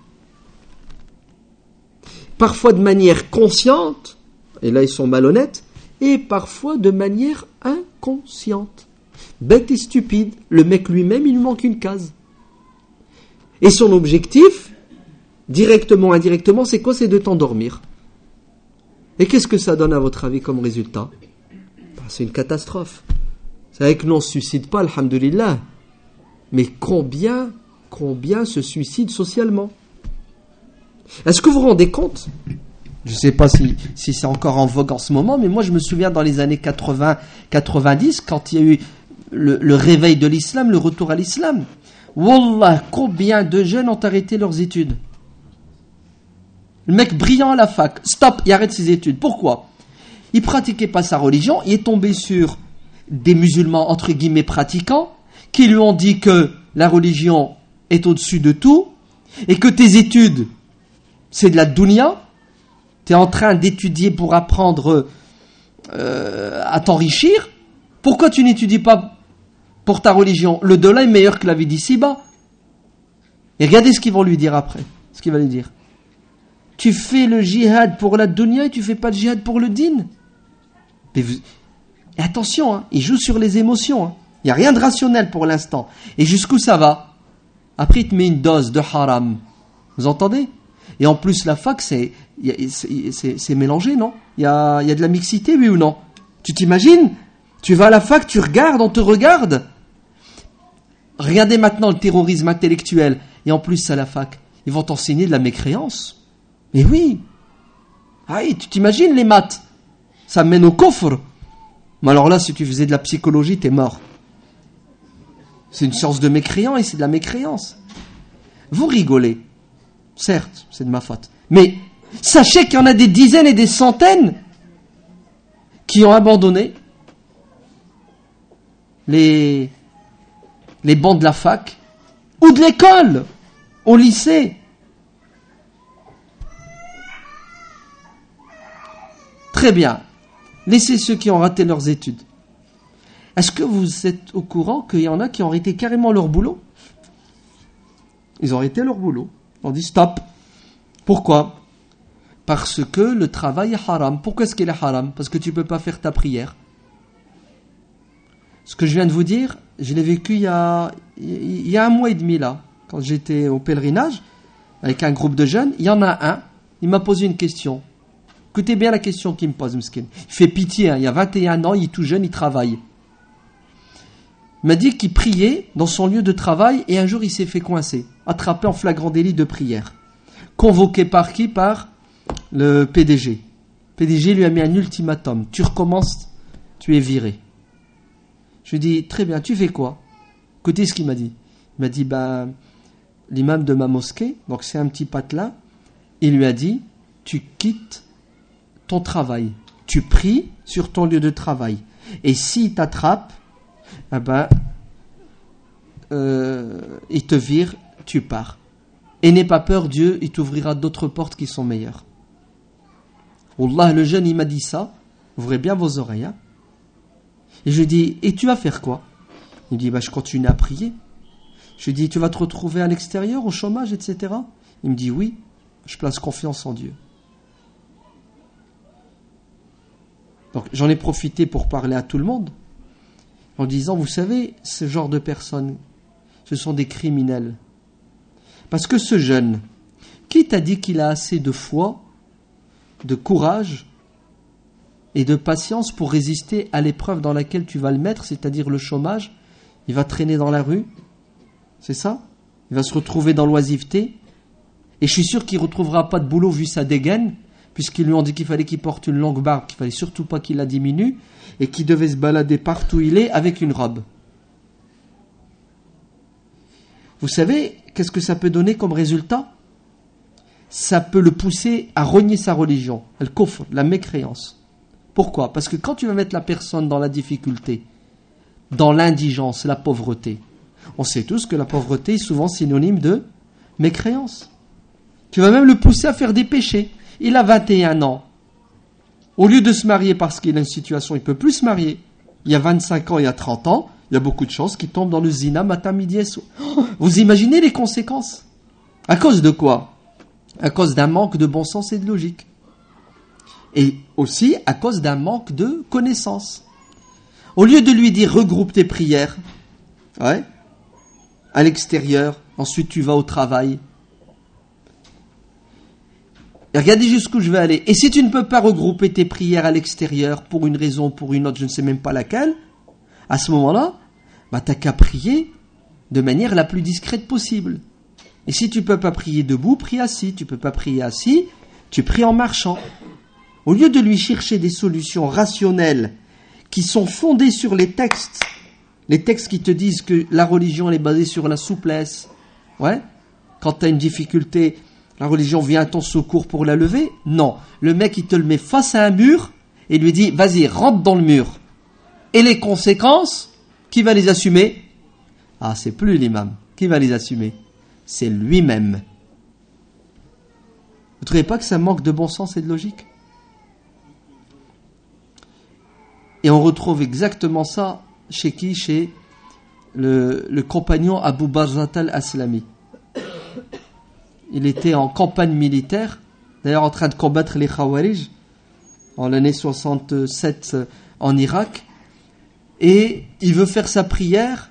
Parfois de manière consciente, et là ils sont malhonnêtes, et parfois de manière inconsciente. Bête et stupide, le mec lui-même il lui manque une case. Et son objectif, directement, indirectement, c'est quoi? C'est de t'endormir. Et qu'est-ce que ça donne à votre avis comme résultat? Ben, c'est une catastrophe. C'est vrai que nous on ne se suicide pas, alhamdoulilah. Mais combien, combien se suicident socialement? Est-ce que vous vous rendez compte? Je ne sais pas si, si c'est encore en vogue en ce moment, mais moi je me souviens dans les années quatre-vingts quatre-vingt-dix, quand il y a eu le, le réveil de l'islam, le retour à l'islam. Wallah, combien de jeunes ont arrêté leurs études? Le mec brillant à la fac, stop, il arrête ses études. Pourquoi? Il pratiquait pas sa religion, il est tombé sur des musulmans entre guillemets pratiquants, qui lui ont dit que la religion est au-dessus de tout, et que tes études, c'est de la dunya, tu es en train d'étudier pour apprendre euh, à t'enrichir, pourquoi tu n'étudies pas pour ta religion? Le delà est meilleur que la vie d'ici-bas. Et regardez ce qu'ils vont lui dire après, ce qu'il va lui dire. Tu fais le jihad pour la dunya et tu fais pas le jihad pour le din. Mais vous... Et attention, hein, il joue sur les émotions, hein. Il n'y a rien de rationnel pour l'instant. Et jusqu'où ça va? Après, il te met une dose de haram. Vous entendez? Et en plus, la fac, c'est, c'est, c'est, c'est mélangé, non? Il y a, il y a de la mixité, oui ou non? Tu t'imagines? Tu vas à la fac, tu regardes, on te regarde. Regardez maintenant le terrorisme intellectuel. Et en plus, à la fac, ils vont t'enseigner de la mécréance. Mais oui. Ah oui, tu t'imagines les maths? Ça mène au coffre. Mais alors là, si tu faisais de la psychologie, t'es mort. C'est une science de mécréant et c'est de la mécréance. Vous rigolez. Certes, c'est de ma faute. Mais sachez qu'il y en a des dizaines et des centaines qui ont abandonné les, les bancs de la fac ou de l'école, au lycée. Très bien. Laissez ceux qui ont raté leurs études. Est-ce que vous êtes au courant qu'il y en a qui ont arrêté carrément leur boulot? Ils ont arrêté leur boulot. On dit stop. Pourquoi? Parce que le travail est haram. Pourquoi est-ce qu'il est haram? Parce que tu ne peux pas faire ta prière. Ce que je viens de vous dire, je l'ai vécu il y a, il y a un mois et demi là, quand j'étais au pèlerinage, avec un groupe de jeunes. Il y en a un, il m'a posé une question. Écoutez bien la question qu'il me pose, Mskin. Il fait pitié, hein, il y a vingt et un ans, il est tout jeune, il travaille. Il m'a dit qu'il priait dans son lieu de travail et un jour il s'est fait coincer, attrapé en flagrant délit de prière. Convoqué par qui? Par le P D G. Le P D G lui a mis un ultimatum. Tu recommences, tu es viré. Je lui ai dit, très bien, tu fais quoi? Écoutez ce qu'il m'a dit. Il m'a dit, ben, l'imam de ma mosquée, donc c'est un petit patelin, il lui a dit, tu quittes ton travail. Tu pries sur ton lieu de travail. Et s'il t'attrape, eh ben, euh, il te vire, tu pars. Et n'aie pas peur, Dieu, il t'ouvrira d'autres portes qui sont meilleures. Wallah, le jeune, il m'a dit ça. Ouvrez bien vos oreilles. Hein. Et je lui dis, et tu vas faire quoi? Il me dit, bah, je continue à prier. Je lui dis, tu vas te retrouver à l'extérieur, au chômage, et cetera. Il me dit, oui, je place confiance en Dieu. Donc, j'en ai profité pour parler à tout le monde, en disant, vous savez, ce genre de personnes, ce sont des criminels. Parce que ce jeune, qui t'a dit qu'il a assez de foi, de courage et de patience pour résister à l'épreuve dans laquelle tu vas le mettre, c'est-à-dire le chômage? Il va traîner dans la rue, c'est ça? Il va se retrouver dans l'oisiveté, et je suis sûr qu'il ne retrouvera pas de boulot vu sa dégaine, puisqu'ils lui ont dit qu'il fallait qu'il porte une longue barbe, qu'il ne fallait surtout pas qu'il la diminue, et qu'il devait se balader partout où il est avec une robe. Vous savez, qu'est-ce que ça peut donner comme résultat? Ça peut le pousser à renier sa religion, le kufr, la mécréance. Pourquoi? Parce que quand tu vas mettre la personne dans la difficulté, dans l'indigence, la pauvreté, on sait tous que la pauvreté est souvent synonyme de mécréance. Tu vas même le pousser à faire des péchés. Il a vingt et un ans. Au lieu de se marier parce qu'il a une situation, il ne peut plus se marier. Il y a vingt-cinq ans, il y a trente ans, il y a beaucoup de chances qu'il tombe dans le zina matin, midi et soir. Oh, vous imaginez les conséquences? À cause de quoi? À cause d'un manque de bon sens et de logique. Et aussi à cause d'un manque de connaissance. Au lieu de lui dire regroupe tes prières, ouais, à l'extérieur, ensuite tu vas au travail. Et regardez jusqu'où je vais aller. Et si tu ne peux pas regrouper tes prières à l'extérieur pour une raison ou pour une autre, je ne sais même pas laquelle, à ce moment-là, bah, tu n'as qu'à prier de manière la plus discrète possible. Et si tu ne peux pas prier debout, prie assis. Tu ne peux pas prier assis, tu pries en marchant. Au lieu de lui chercher des solutions rationnelles qui sont fondées sur les textes, les textes qui te disent que la religion elle est basée sur la souplesse, ouais, quand tu as une difficulté, la religion vient à ton secours pour la lever. Non, le mec il te le met face à un mur et lui dit vas-y rentre dans le mur. Et les conséquences, qui va les assumer? Ah, c'est plus l'imam qui va les assumer, c'est lui-même. Vous ne trouvez pas que ça manque de bon sens et de logique? Et on retrouve exactement ça chez qui? Chez le, le compagnon Abu Barzat al-Aslami. Il était en campagne militaire, d'ailleurs en train de combattre les Khawarij, en l'année soixante-sept en Irak, et il veut faire sa prière,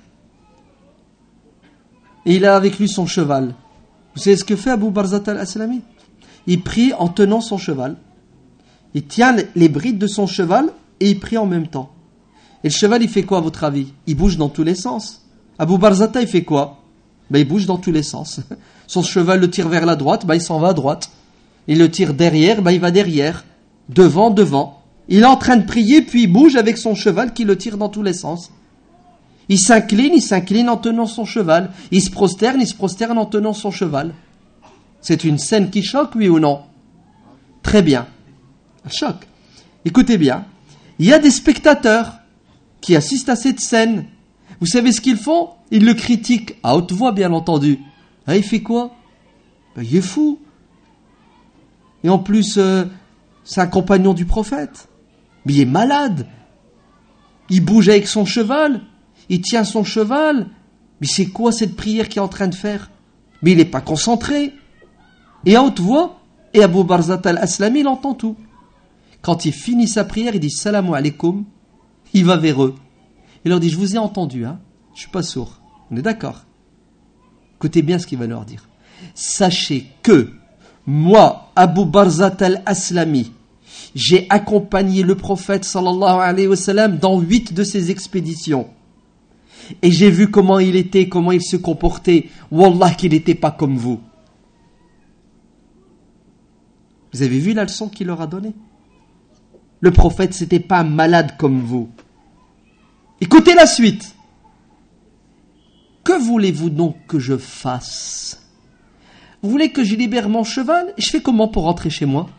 et il a avec lui son cheval. Vous savez ce que fait Abu Barzat al-Aslami? Il prie en tenant son cheval. Il tient les brides de son cheval, et il prie en même temps. Et le cheval, il fait quoi à votre avis? Il bouge dans tous les sens. Abu Barzata, il fait quoi? Ben, il bouge dans tous les sens. Son cheval le tire vers la droite, ben, il s'en va à droite. Il le tire derrière, ben, il va derrière. Devant, devant. Il est en train de prier, puis il bouge avec son cheval qui le tire dans tous les sens. Il s'incline, il s'incline en tenant son cheval. Il se prosterne, il se prosterne en tenant son cheval. C'est une scène qui choque, oui ou non? Très bien. Un choc. Écoutez bien. Il y a des spectateurs qui assistent à cette scène. Vous savez ce qu'ils font? Ils le critiquent, à haute voix bien entendu. Ah, il fait quoi? Ben, il est fou. Et en plus, euh, c'est un compagnon du prophète. Mais il est malade. Il bouge avec son cheval. Il tient son cheval. Mais c'est quoi cette prière qu'il est en train de faire? Mais il n'est pas concentré. Et à haute voix, et Abu Barzat al-Aslami, il entend tout. Quand il finit sa prière, il dit Salam alaikum. Il va vers eux. Il leur dit, je vous ai entendu, hein. Je suis pas sourd. On est d'accord? Écoutez bien ce qu'il va leur dire. Sachez que moi, Abu Barzat al-Aslami, j'ai accompagné le prophète sallallahu alayhi wa sallam dans huit de ses expéditions. Et j'ai vu comment il était, comment il se comportait. Wallah qu'il n'était pas comme vous. Vous avez vu la leçon qu'il leur a donnée? Le prophète, c'était pas un malade comme vous. Écoutez la suite. Que voulez-vous donc que je fasse? Vous voulez que je libère mon cheval? Je fais comment pour rentrer chez moi?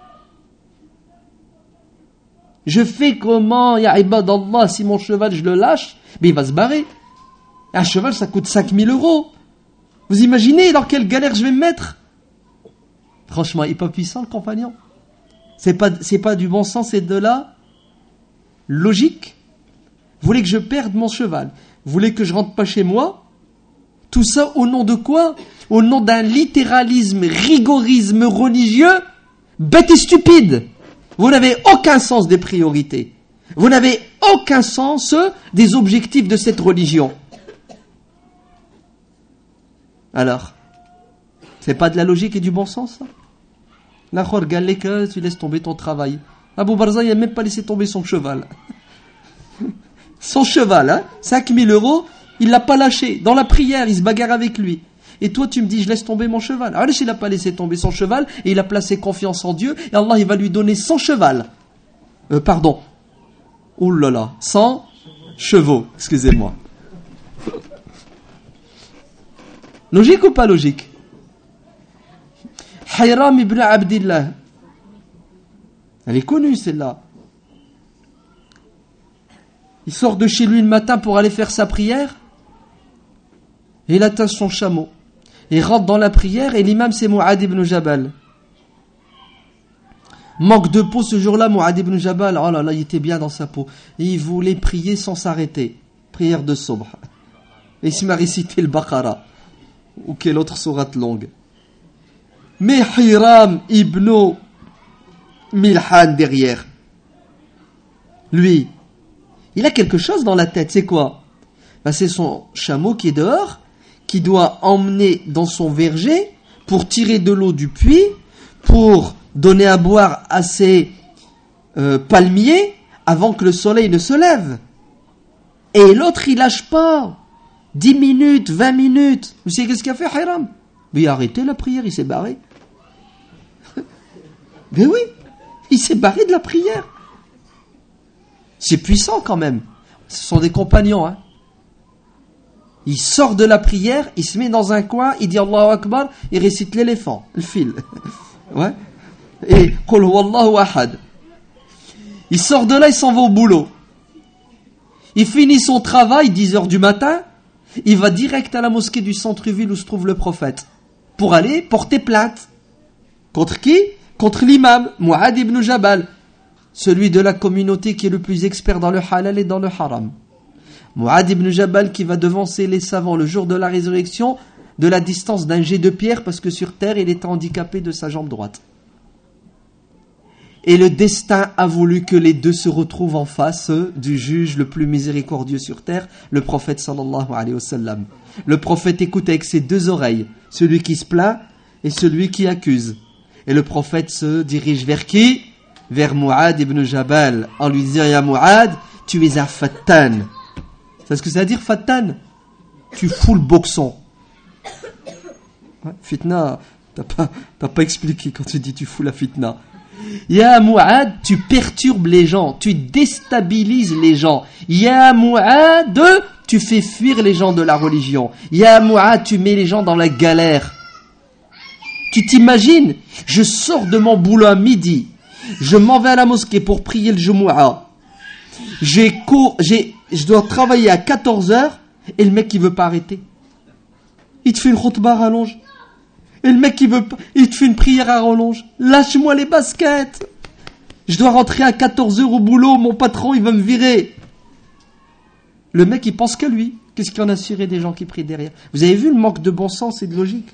Je fais comment, ya ibadallah, si mon cheval je le lâche, mais il va se barrer. Un cheval ça coûte cinq mille euros. Vous imaginez dans quelle galère je vais me mettre? Franchement, il n'est pas puissant le compagnon. C'est pas, c'est pas du bon sens et de la logique. Vous voulez que je perde mon cheval? Vous voulez que je rentre pas chez moi? Tout ça au nom de quoi? Au nom d'un littéralisme, rigorisme religieux, bête et stupide. Vous n'avez aucun sens des priorités. Vous n'avez aucun sens des objectifs de cette religion. Alors, c'est pas de la logique et du bon sens, ça? La khorgaleka, tu laisses tomber ton travail. Abu Barza, il n'a même pas laissé tomber son cheval. Son cheval, hein, cinq mille euros, il l'a pas lâché. Dans la prière, il se bagarre avec lui. Et toi, tu me dis, je laisse tomber mon cheval. Alors, il n'a pas laissé tomber son cheval, et il a placé confiance en Dieu, et Allah, il va lui donner cent cheval. Euh, pardon. Oh là là, cent chevaux, excusez-moi. Logique ou pas logique? Hayram ibn Abdillah. Elle est connue, celle-là. Il sort de chez lui le matin pour aller faire sa prière, et il attache son chameau. Il rentre dans la prière et l'imam c'est Mu'adh ibn Jabal. Manque de peau ce jour-là, Mu'adh ibn Jabal, oh là là, il était bien dans sa peau. Et il voulait prier sans s'arrêter. Prière de Subh. Et il se met à réciter le Baqara. Ou quelle autre sourate longue. Mais Hiram ibn Milhan derrière. Lui, il a quelque chose dans la tête, c'est quoi? Ben, c'est son chameau qui est dehors, qui doit emmener dans son verger pour tirer de l'eau du puits, pour donner à boire à ses euh, palmiers avant que le soleil ne se lève. Et l'autre, il lâche pas. dix minutes, vingt minutes. Vous savez qu'est-ce qu'a fait Hiram? Mais il a arrêté la prière, il s'est barré. Mais oui, il s'est barré de la prière. C'est puissant quand même. Ce sont des compagnons. Hein. Il sort de la prière, il se met dans un coin, il dit Allahu Akbar, il récite l'éléphant, le fil. Ouais. Et Qul huwallahu ahad. Il sort de là, il s'en va au boulot. Il finit son travail, dix heures du matin, il va direct à la mosquée du centre-ville où se trouve le prophète, pour aller porter plainte. Contre qui? Contre l'imam, Mu'adh ibn Jabal, celui de la communauté qui est le plus expert dans le halal et dans le haram. Mu'adh ibn Jabal qui va devancer les savants le jour de la résurrection de la distance d'un jet de pierre parce que sur terre il était handicapé de sa jambe droite. Et le destin a voulu que les deux se retrouvent en face du juge le plus miséricordieux sur terre, le prophète sallallahu alayhi wa sallam. Le prophète écoute avec ses deux oreilles, celui qui se plaint et celui qui accuse. Et le prophète se dirige vers qui? Vers Mu'adh ibn Jabal, en lui disant, ya Mu'adh, tu es un fattan. C'est ce que ça veut dire, fattan? Tu fous le boxon. Ouais, fitna, t'as pas, t'as pas expliqué quand tu dis tu fous la fitna. Ya Mu'adh, tu perturbes les gens, tu déstabilises les gens. Ya Mu'adh, tu fais fuir les gens de la religion. Ya Mu'adh, tu mets les gens dans la galère. Tu t'imagines, je sors de mon boulot à midi, je m'en vais à la mosquée pour prier le Jumu'ah. J'ai cours, j'ai, je dois travailler à quatorze heures et le mec qui veut pas arrêter. Il te fait une khutbah à rallonge. Et le mec qui veut pas, il te fait une prière à rallonge. Lâche-moi les baskets. Je dois rentrer à quatorze heures au boulot, mon patron il va me virer. Le mec il pense qu'à lui. Qu'est-ce qu'il en a ciré des gens qui prient derrière? Vous avez vu le manque de bon sens et de logique?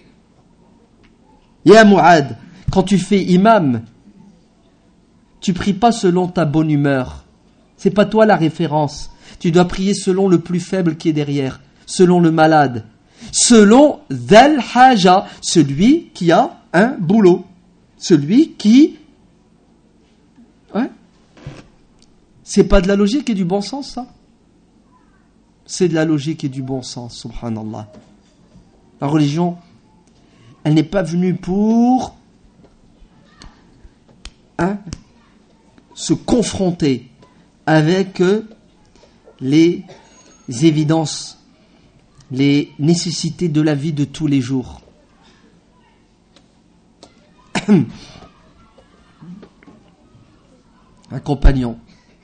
Ya Mu'adh, quand tu fais imam, tu pries pas selon ta bonne humeur. C'est pas toi la référence. Tu dois prier selon le plus faible qui est derrière, selon le malade, selon Dhal Haja, celui qui a un boulot, celui qui... Ouais. C'est pas de la logique et du bon sens, ça? C'est de la logique et du bon sens, subhanallah. La religion, elle n'est pas venue pour hein, se confronter avec euh, les évidences, les nécessités de la vie de tous les jours. Un compagnon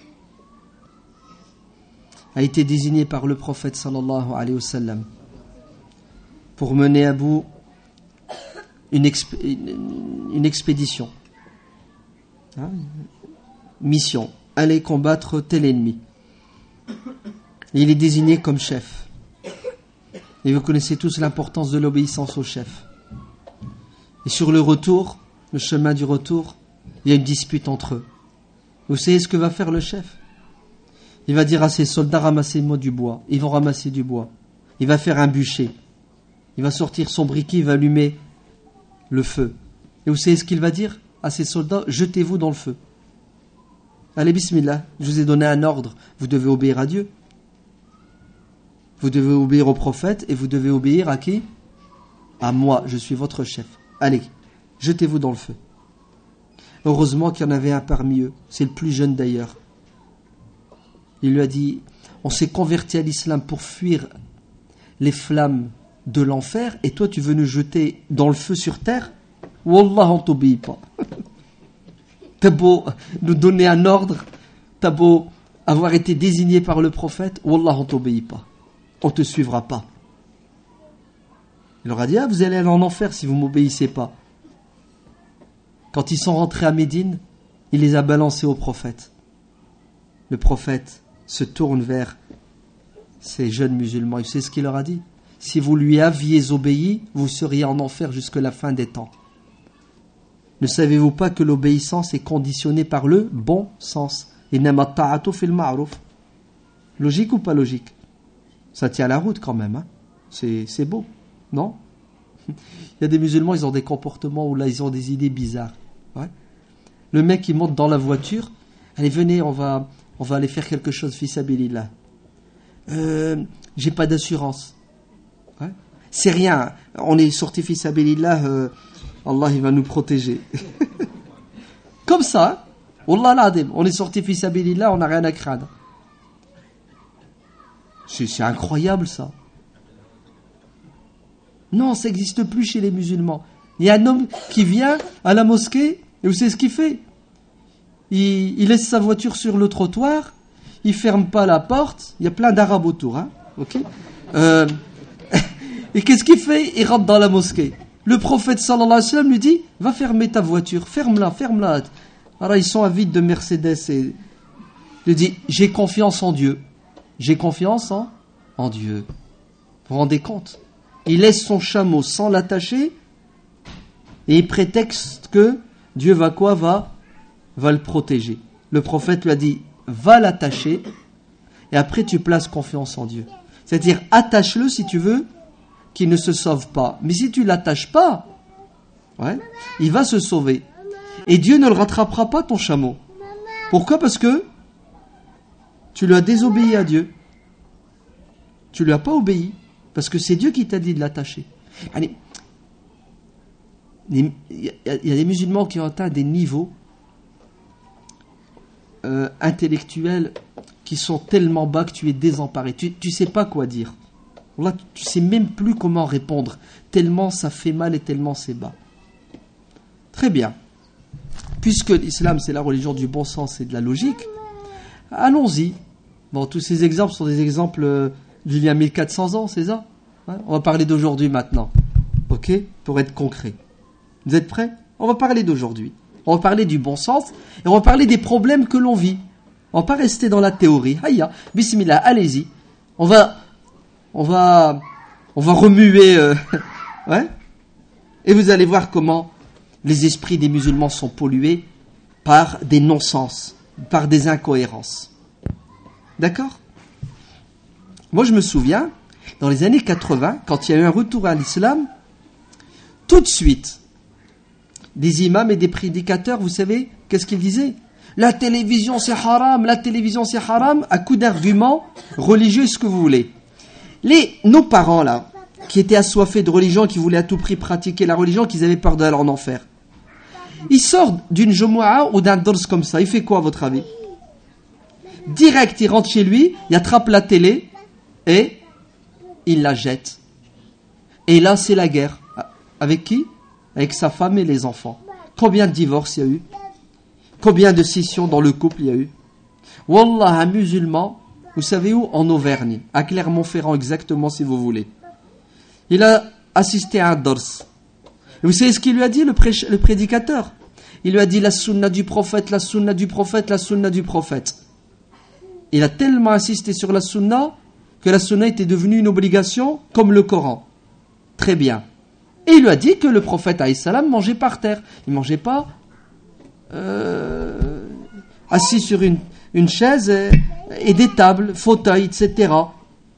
a été désigné par le prophète sallallahu alayhi wa sallam pour mener à bout une, exp- une, une expédition, hein, mission, aller combattre tel ennemi. Et il est désigné comme chef. Et vous connaissez tous l'importance de l'obéissance au chef. Et sur le retour, le chemin du retour, il y a une dispute entre eux. Vous savez ce que va faire le chef? Il va dire à ses soldats, ramassez-moi du bois. Ils vont ramasser du bois. Il va faire un bûcher. Il va sortir son briquet, il va allumer le feu. Et vous savez ce qu'il va dire à ses soldats? Jetez-vous dans le feu. Allez, bismillah, je vous ai donné un ordre. Vous devez obéir à Dieu. Vous devez obéir au prophète et vous devez obéir à qui? À moi, je suis votre chef. Allez, jetez-vous dans le feu. Heureusement qu'il y en avait un parmi eux. C'est le plus jeune d'ailleurs. Il lui a dit, on s'est converti à l'islam pour fuir les flammes de l'enfer et toi tu veux nous jeter dans le feu sur terre? Wallah, on t'obéit pas. T'as beau nous donner un ordre, t'as beau avoir été désigné par le prophète, Wallah, on t'obéit pas. On te suivra pas. Il leur a dit, ah, vous allez aller en enfer si vous ne m'obéissez pas. Quand ils sont rentrés à Médine, il les a balancés au prophète. Le prophète se tourne vers ces jeunes musulmans. Il sait ce qu'il leur a dit. Si vous lui aviez obéi, vous seriez en enfer jusqu'à la fin des temps. Ne savez-vous pas que l'obéissance est conditionnée par le bon sens? Logique ou pas logique? Ça tient la route quand même. Hein? C'est, c'est beau, non? Il y a des musulmans, ils ont des comportements où là, ils ont des idées bizarres. Ouais. Le mec, il monte dans la voiture. Allez, venez, on va, on va aller faire quelque chose, fi sabilillah. Euh, j'ai pas d'assurance. Ouais. C'est rien. On est sorti fi sabilillah, euh, Allah, il va nous protéger. Comme ça, Wallah l'adim, on est sorti fi sabilillah, on n'a rien à craindre. C'est, c'est incroyable ça. Non, ça n'existe plus chez les musulmans. Il y a un homme qui vient à la mosquée, et vous savez ce qu'il fait? il, il laisse sa voiture sur le trottoir, il ferme pas la porte, il y a plein d'arabes autour, hein, ok euh, et qu'est-ce qu'il fait? Il rentre dans la mosquée. Le prophète sallallahu alayhi wa sallam lui dit, va fermer ta voiture, ferme-la, ferme-la. Alors ils sont avides de Mercedes et il lui dit, j'ai confiance en Dieu. J'ai confiance en, en Dieu. Vous vous rendez compte? Il laisse son chameau sans l'attacher et il prétexte que Dieu va quoi? Va, va le protéger. Le prophète lui a dit, va l'attacher et après tu places confiance en Dieu. C'est-à-dire, attache-le si tu veux qu'il ne se sauve pas. Mais si tu ne l'attaches pas, ouais, il va se sauver. Et Dieu ne le rattrapera pas, ton chameau. Pourquoi? Parce que tu lui as désobéi à Dieu. Tu lui as pas obéi. Parce que c'est Dieu qui t'a dit de l'attacher. Allez, il y a des musulmans qui ont atteint des niveaux euh, intellectuels qui sont tellement bas que tu es désemparé. Tu ne sais pas quoi dire. Là, tu ne sais même plus comment répondre. Tellement ça fait mal et tellement c'est bas. Très bien. Puisque l'islam, c'est la religion du bon sens et de la logique, allons-y. Bon, tous ces exemples sont des exemples euh, d'il y a mille quatre cents ans, c'est ça? Ouais, on va parler d'aujourd'hui maintenant. Ok? Pour être concret. Vous êtes prêts? On va parler d'aujourd'hui. On va parler du bon sens et on va parler des problèmes que l'on vit. On va pas rester dans la théorie. Hayya, bismillah, allez-y. On va, on va, on va remuer, euh, ouais? Et vous allez voir comment les esprits des musulmans sont pollués par des non-sens, par des incohérences. D'accord? Moi, je me souviens, dans les années quatre-vingts, quand il y a eu un retour à l'islam, tout de suite, des imams et des prédicateurs, vous savez, qu'est-ce qu'ils disaient? La télévision, c'est haram, la télévision, c'est haram, à coup d'arguments religieux, ce que vous voulez. Les, nos parents, là, qui étaient assoiffés de religion, qui voulaient à tout prix pratiquer la religion, qu'ils avaient peur d'aller en enfer. Ils sortent d'une Jumu'ah ou d'un dors comme ça. Il fait quoi, à votre avis? Direct, il rentre chez lui, il attrape la télé et il la jette. Et là, c'est la guerre. Avec qui? Avec sa femme et les enfants. Combien de divorces il y a eu? Combien de scissions dans le couple il y a eu? Wallah, un musulman, vous savez où? En Auvergne, à Clermont-Ferrand exactement, si vous voulez. Il a assisté à un dors. Et vous savez ce qu'il lui a dit, le, pré- le prédicateur? Il lui a dit la sunna du prophète, la sunna du prophète, la sunna du prophète. Il a tellement insisté sur la sunna que la sunna était devenue une obligation comme le Coran. Très bien. Et il lui a dit que le prophète alayhi salam mangeait par terre. Il ne mangeait pas euh, assis sur une, une chaise et, et des tables, fauteuils, et cetera.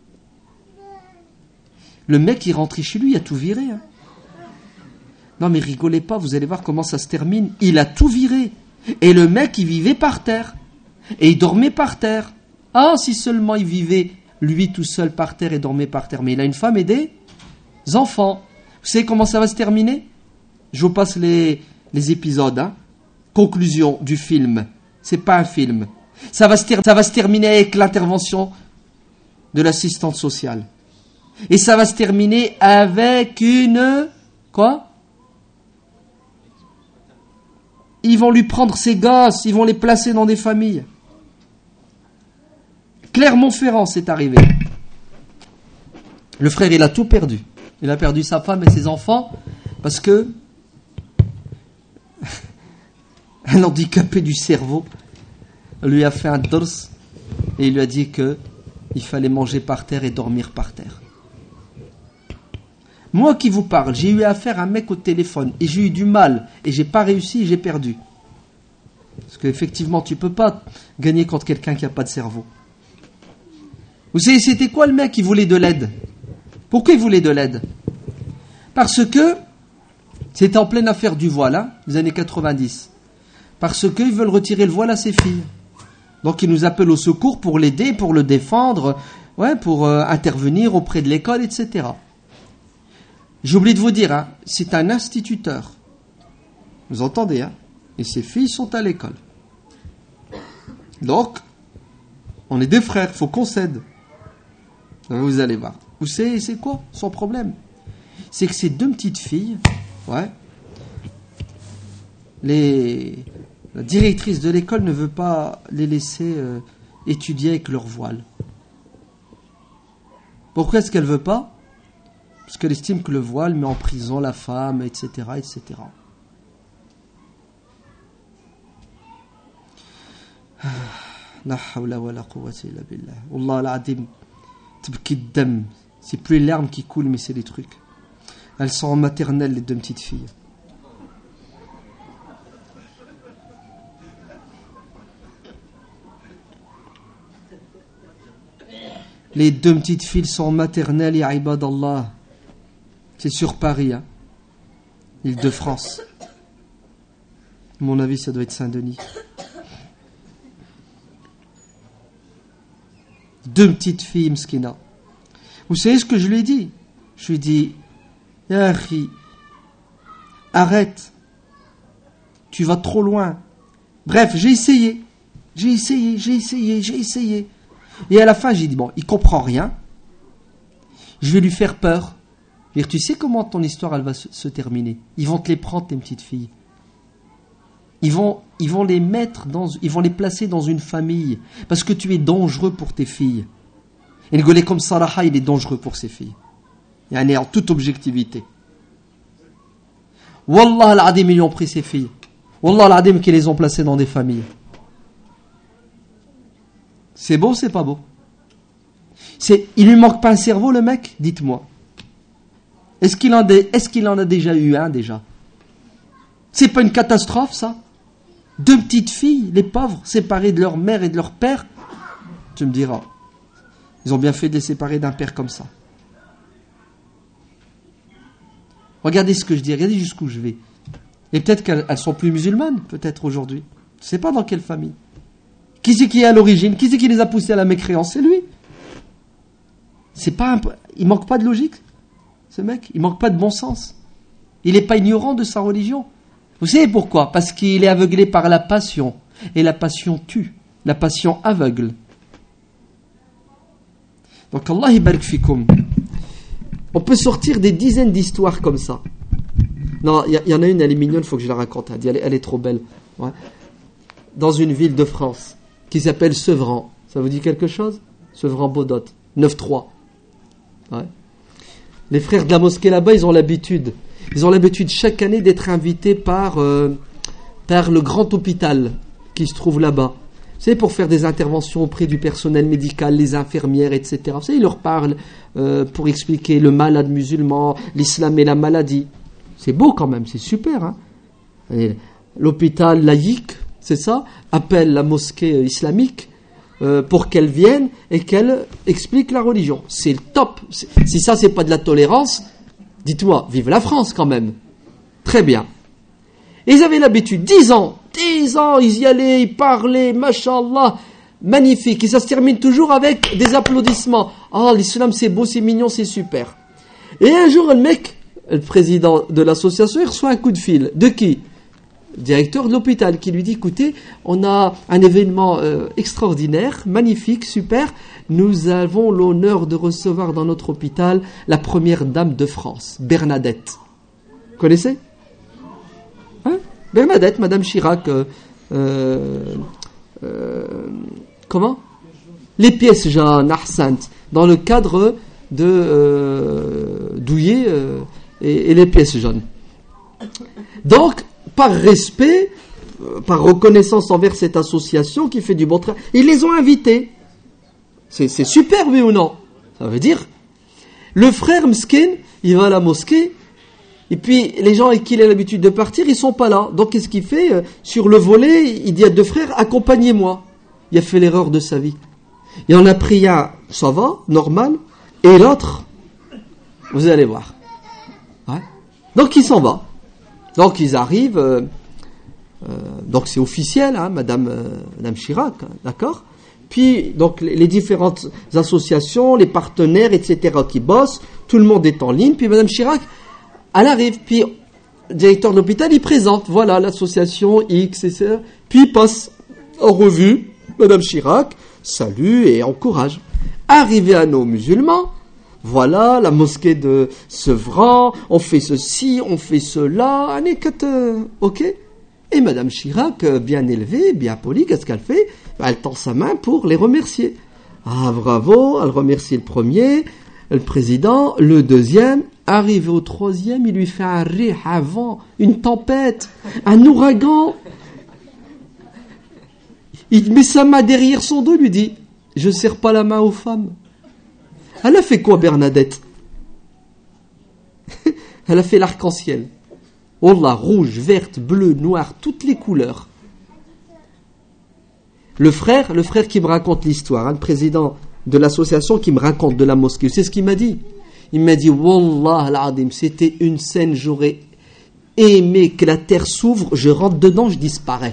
Le mec, il rentrait chez lui, il a tout viré. Hein. Non mais rigolez pas, vous allez voir comment ça se termine. Il a tout viré. Et le mec, il vivait par terre. Et il dormait par terre. Ah, si seulement il vivait, lui tout seul par terre et dormait par terre. Mais il a une femme et des enfants. Vous savez comment ça va se terminer? Je vous passe les, les épisodes. Hein. Conclusion du film. C'est pas un film. Ça va, se ter- ça va se terminer avec l'intervention de l'assistante sociale. Et ça va se terminer avec une... Quoi? Ils vont lui prendre ses gosses, ils vont les placer dans des familles. Clermont-Ferrand, c'est arrivé. Le frère, il a tout perdu. Il a perdu sa femme et ses enfants parce que un handicapé du cerveau lui a fait un dors et il lui a dit que il fallait manger par terre et dormir par terre. Moi qui vous parle, j'ai eu affaire à un mec au téléphone et j'ai eu du mal et j'ai pas réussi et j'ai perdu. Parce qu'effectivement, tu peux pas gagner contre quelqu'un qui a pas de cerveau. Vous savez, c'était quoi le mec qui voulait de l'aide? Pourquoi il voulait de l'aide? Parce que c'était en pleine affaire du voile, hein, les années quatre-vingt-dix. Parce qu'ils veulent retirer le voile à ses filles. Donc ils nous appellent au secours pour l'aider, pour le défendre, ouais, pour euh, intervenir auprès de l'école, et cetera. J'ai oublié de vous dire, hein, c'est un instituteur. Vous entendez, hein? Et ses filles sont à l'école. Donc, on est des frères, il faut qu'on s'aide. Vous allez voir. Vous savez, c'est quoi son problème? C'est que ces deux petites filles, ouais, les, la directrice de l'école ne veut pas les laisser euh, étudier avec leur voile. Pourquoi est-ce qu'elle ne veut pas? Parce qu'elle estime que le voile met en prison la femme, et cetera, et cetera. La hawla wa la quwwata illa billah. Wallah al-adim. Tbki dam. C'est plus les larmes qui coulent, mais c'est les trucs. Elles sont en maternelle, les deux petites filles. Les deux petites filles sont en maternelle, ya ibadallah. C'est sur Paris, hein. Île-de-France. À mon avis, ça doit être Saint-Denis. Deux petites filles, mskina. Vous savez ce que je lui ai dit? Je lui ai dit, Yahri, arrête. Tu vas trop loin. Bref, j'ai essayé. J'ai essayé, j'ai essayé, j'ai essayé. Et à la fin, j'ai dit, bon, il comprend rien. Je vais lui faire peur. Je vais dire, tu sais comment ton histoire, elle va se, se terminer? Ils vont te les prendre, tes petites filles. Ils vont, ils vont les mettre dans, ils vont les placer dans une famille. Parce que tu es dangereux pour tes filles. Et le golé comme Saraha, il est dangereux pour ses filles. Il y a en toute objectivité. Wallah al-Adim, ils ont pris ses filles. Wallah al-Adim, qu'ils les ont placées dans des familles. C'est beau ou c'est pas beau? C'est, il lui manque pas un cerveau, le mec? Dites-moi. Est-ce qu'il en, est-ce qu'il en a déjà eu un, déjà? C'est pas une catastrophe, ça? Deux petites filles, les pauvres, séparées de leur mère et de leur père. Tu me diras, ils ont bien fait de les séparer d'un père comme ça. Regardez ce que je dis, regardez jusqu'où je vais. Et peut-être qu'elles elles sont plus musulmanes, peut-être aujourd'hui. Je ne sais pas dans quelle famille. Qui c'est qui est à l'origine? Qui c'est qui les a poussés à la mécréance? C'est lui. C'est pas un... Il manque pas de logique, ce mec. Il manque pas de bon sens. Il n'est pas ignorant de sa religion. Vous savez pourquoi? Parce qu'il est aveuglé par la passion. Et la passion tue. La passion aveugle. Donc Allah ibarak fikum. On peut sortir des dizaines d'histoires comme ça. Non, il y, y en a une, elle est mignonne, il faut que je la raconte. Elle, elle est trop belle. Ouais. Dans une ville de France qui s'appelle Sevran. Ça vous dit quelque chose? Sevran-Bodot. neuf trois. Ouais. Les frères de la mosquée là-bas, ils ont l'habitude. Ils ont l'habitude chaque année d'être invités par, euh, par le grand hôpital qui se trouve là-bas. Vous savez, pour faire des interventions auprès du personnel médical, les infirmières, et cetera. Vous savez, ils leur parlent euh, pour expliquer le malade musulman, l'islam et la maladie. C'est beau quand même, c'est super. Hein. Et l'hôpital laïque, c'est ça, appelle la mosquée islamique euh, pour qu'elle vienne et qu'elle explique la religion. C'est le top. C'est, si ça, c'est pas de la tolérance, dites-moi, vive la France quand même. Très bien. Et ils avaient l'habitude, dix ans, dix ans, ils y allaient, ils parlaient, mashallah, magnifique. Et ça se termine toujours avec des applaudissements. Ah, l'islam c'est beau, c'est mignon, c'est super. Et un jour, le mec, le président de l'association, il reçoit un coup de fil. De qui? Le directeur de l'hôpital qui lui dit, écoutez, on a un événement euh, extraordinaire, magnifique, super. Nous avons l'honneur de recevoir dans notre hôpital la première dame de France, Bernadette. Vous connaissez? Hein? Bernadette, Madame Chirac, euh, euh, euh, comment? Les pièces jaunes, Ahsant, dans le cadre de euh, douiller euh, et, et les pièces jaunes. Donc, par respect, euh, par reconnaissance envers cette association qui fait du bon travail, ils les ont invités. C'est, c'est super, oui ou non? Ça veut dire, le frère Mskin, il va à la mosquée, et puis les gens avec qui il a l'habitude de partir, ils sont pas là. Donc qu'est-ce qu'il fait? Sur le volet, il dit à deux frères, accompagnez-moi. Il a fait l'erreur de sa vie. Il en a pris un, ça va, normal, et l'autre, vous allez voir. Ouais. Donc il s'en va. Donc ils arrivent, euh, euh, donc c'est officiel, hein, Madame, euh, Madame Chirac, hein, d'accord? Puis donc les, les différentes associations, les partenaires, et cetera qui bossent, tout le monde est en ligne. Puis Madame Chirac, elle arrive, puis le directeur de l'hôpital, il présente, voilà l'association X, et cetera. Puis il passe en revue, Madame Chirac salue et encourage. Arrivé à nos musulmans, voilà la mosquée de Sevran, on fait ceci, on fait cela, ok. Et Madame Chirac, bien élevée, bien polie, qu'est-ce qu'elle fait? Elle tend sa main pour les remercier. Ah bravo, elle remercie le premier, le président, le deuxième. Arrivé au troisième, il lui fait un rih, un vent, une tempête, un ouragan. Il met sa main derrière son dos, il lui dit « Je ne serre pas la main aux femmes ». Elle a fait quoi, Bernadette? Elle a fait l'arc-en-ciel. Oh là, rouge, verte, bleue, noire, toutes les couleurs. Le frère, le frère qui me raconte l'histoire, hein, le président de l'association qui me raconte de la mosquée, c'est ce qu'il m'a dit. Il m'a dit, Wallah al-Adim, c'était une scène, j'aurais aimé que la terre s'ouvre, je rentre dedans, je disparais.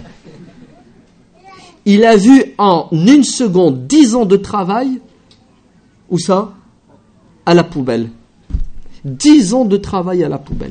Il a vu en une seconde dix ans de travail, où ça? À la poubelle. Dix ans de travail à la poubelle.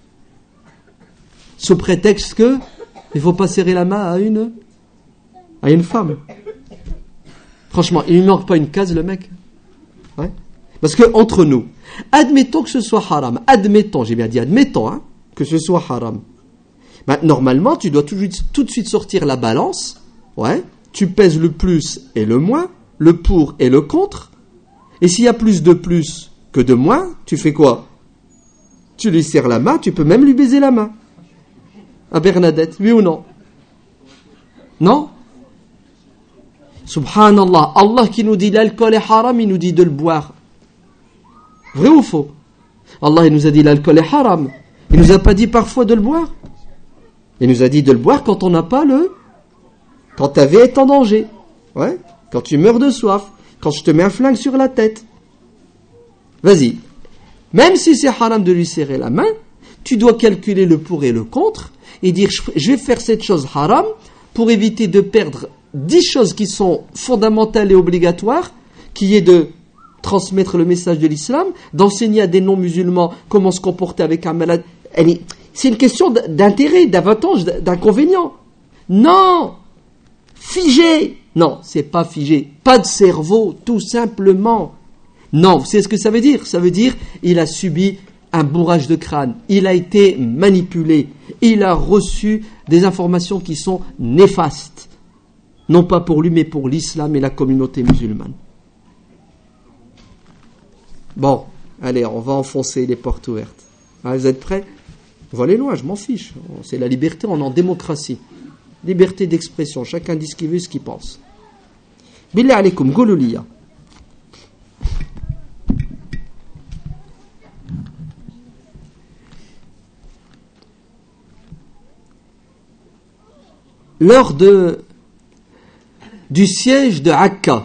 Sous prétexte que il ne faut pas serrer la main à une, à une femme. Franchement, il ne manque pas une case, le mec. Ouais. Parce que entre nous, admettons que ce soit haram, admettons, j'ai bien dit admettons, hein, que ce soit haram. Ben, normalement, tu dois tout de suite, tout de suite sortir la balance. Ouais, tu pèses le plus et le moins, le pour et le contre. Et s'il y a plus de plus que de moins, tu fais quoi? Tu lui serres la main, tu peux même lui baiser la main. À Bernadette, oui ou non? Non? Subhanallah, Allah qui nous dit l'alcool est haram, il nous dit de le boire. Vrai ou faux? Allah il nous a dit l'alcool est haram. Il nous a pas dit parfois de le boire. Il nous a dit de le boire quand on n'a pas le... Quand ta vie est en danger. Ouais? Quand tu meurs de soif. Quand je te mets un flingue sur la tête. Vas-y. Même si c'est haram de lui serrer la main, tu dois calculer le pour et le contre et dire je vais faire cette chose haram pour éviter de perdre dix choses qui sont fondamentales et obligatoires, qui est de transmettre le message de l'islam, d'enseigner à des non-musulmans comment se comporter avec un malade. C'est une question d'intérêt, d'avantage, d'inconvénient. Non! Figé! Non, c'est pas figé. Pas de cerveau, tout simplement. Non, vous savez ce que ça veut dire? Ça veut dire il a subi un bourrage de crâne. Il a été manipulé. Il a reçu des informations qui sont néfastes. Non pas pour lui, mais pour l'islam et la communauté musulmane. Bon, allez, on va enfoncer les portes ouvertes. Ah, vous êtes prêts? On va aller loin, je m'en fiche. C'est la liberté, on est en démocratie. Liberté d'expression, chacun dit ce qu'il veut, ce qu'il pense. Billah alaikum, Goulouliya. Lors de, du siège de Akka,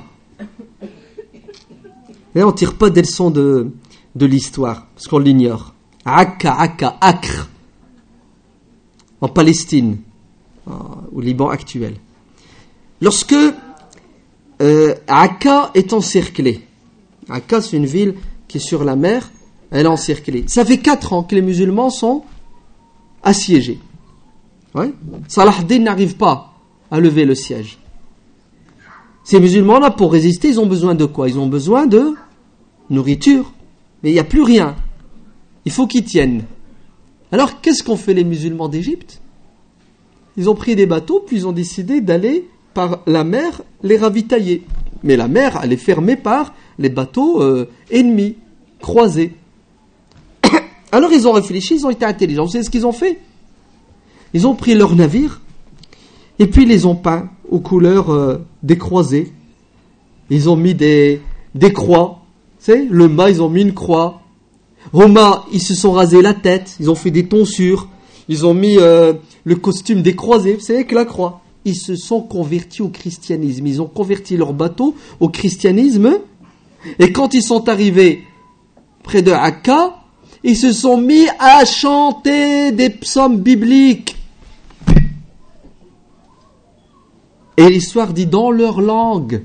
et on ne tire pas des leçons de, de l'histoire, parce qu'on l'ignore. Akka, Akka, Acre, en Palestine, au Liban actuel. Lorsque euh, Akka est encerclée, Akka c'est une ville qui est sur la mer, elle est encerclée. Ça fait quatre ans que les musulmans sont assiégés. Ouais. Salah ad-Din n'arrive pas à lever le siège. Ces musulmans-là, pour résister, ils ont besoin de quoi? Ils ont besoin de nourriture. Mais il n'y a plus rien. Il faut qu'ils tiennent. Alors, qu'est-ce qu'ont fait les musulmans d'Égypte? Ils ont pris des bateaux, puis ils ont décidé d'aller par la mer les ravitailler. Mais la mer, elle est fermée par les bateaux euh, ennemis. croisés. Alors ils ont réfléchi, ils ont été intelligents. Vous savez ce qu'ils ont fait? Ils ont pris leur navire et puis ils les ont peints aux couleurs euh, des croisés. Ils ont mis des, des croix. Vous savez, le mât, ils ont mis une croix. Au mât, ils se sont rasés la tête. Ils ont fait des tonsures. Ils ont mis euh, le costume des croisés. Vous savez, avec la croix. Ils se sont convertis au christianisme. Ils ont converti leur bateau au christianisme. Et quand ils sont arrivés près de Akka, ils se sont mis à chanter des psaumes bibliques. Et l'histoire dit dans leur langue.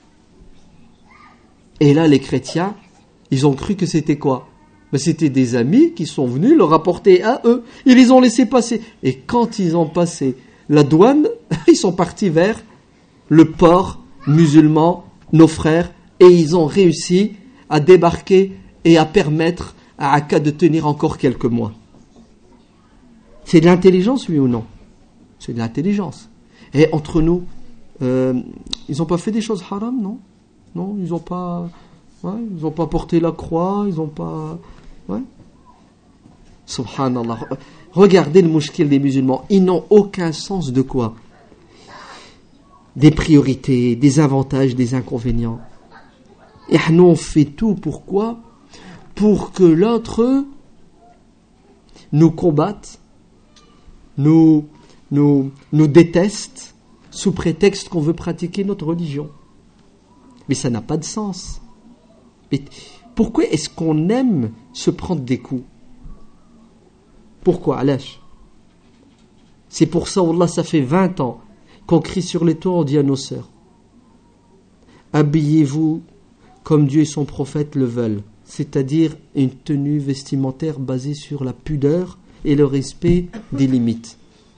Et là, les chrétiens, ils ont cru que c'était quoi? Ben, c'était des amis qui sont venus leur apporter à eux. Ils les ont laissés passer. Et quand ils ont passé la douane, ils sont partis vers le port musulman, nos frères, et ils ont réussi à débarquer et à permettre à Akka de tenir encore quelques mois. C'est de l'intelligence, oui ou non? C'est de l'intelligence. Et entre nous, euh, ils n'ont pas fait des choses haram, non? Non, ils n'ont pas, ouais, ils n'ont pas porté la croix, ils n'ont pas, ouais. Subhanallah. Regardez le mouchkil des musulmans. Ils n'ont aucun sens de quoi? Des priorités, des avantages, des inconvénients. Et nous, on fait tout pourquoi? Pour que l'autre nous combatte, nous, nous, nous déteste, sous prétexte qu'on veut pratiquer notre religion. Mais ça n'a pas de sens. Mais pourquoi est-ce qu'on aime se prendre des coups? Pourquoi, Alash? C'est pour ça, Wallah, ça fait vingt ans qu'on crie sur les toits, on dit à nos sœurs, habillez-vous comme Dieu et son prophète le veulent, c'est-à-dire une tenue vestimentaire basée sur la pudeur et le respect des limites.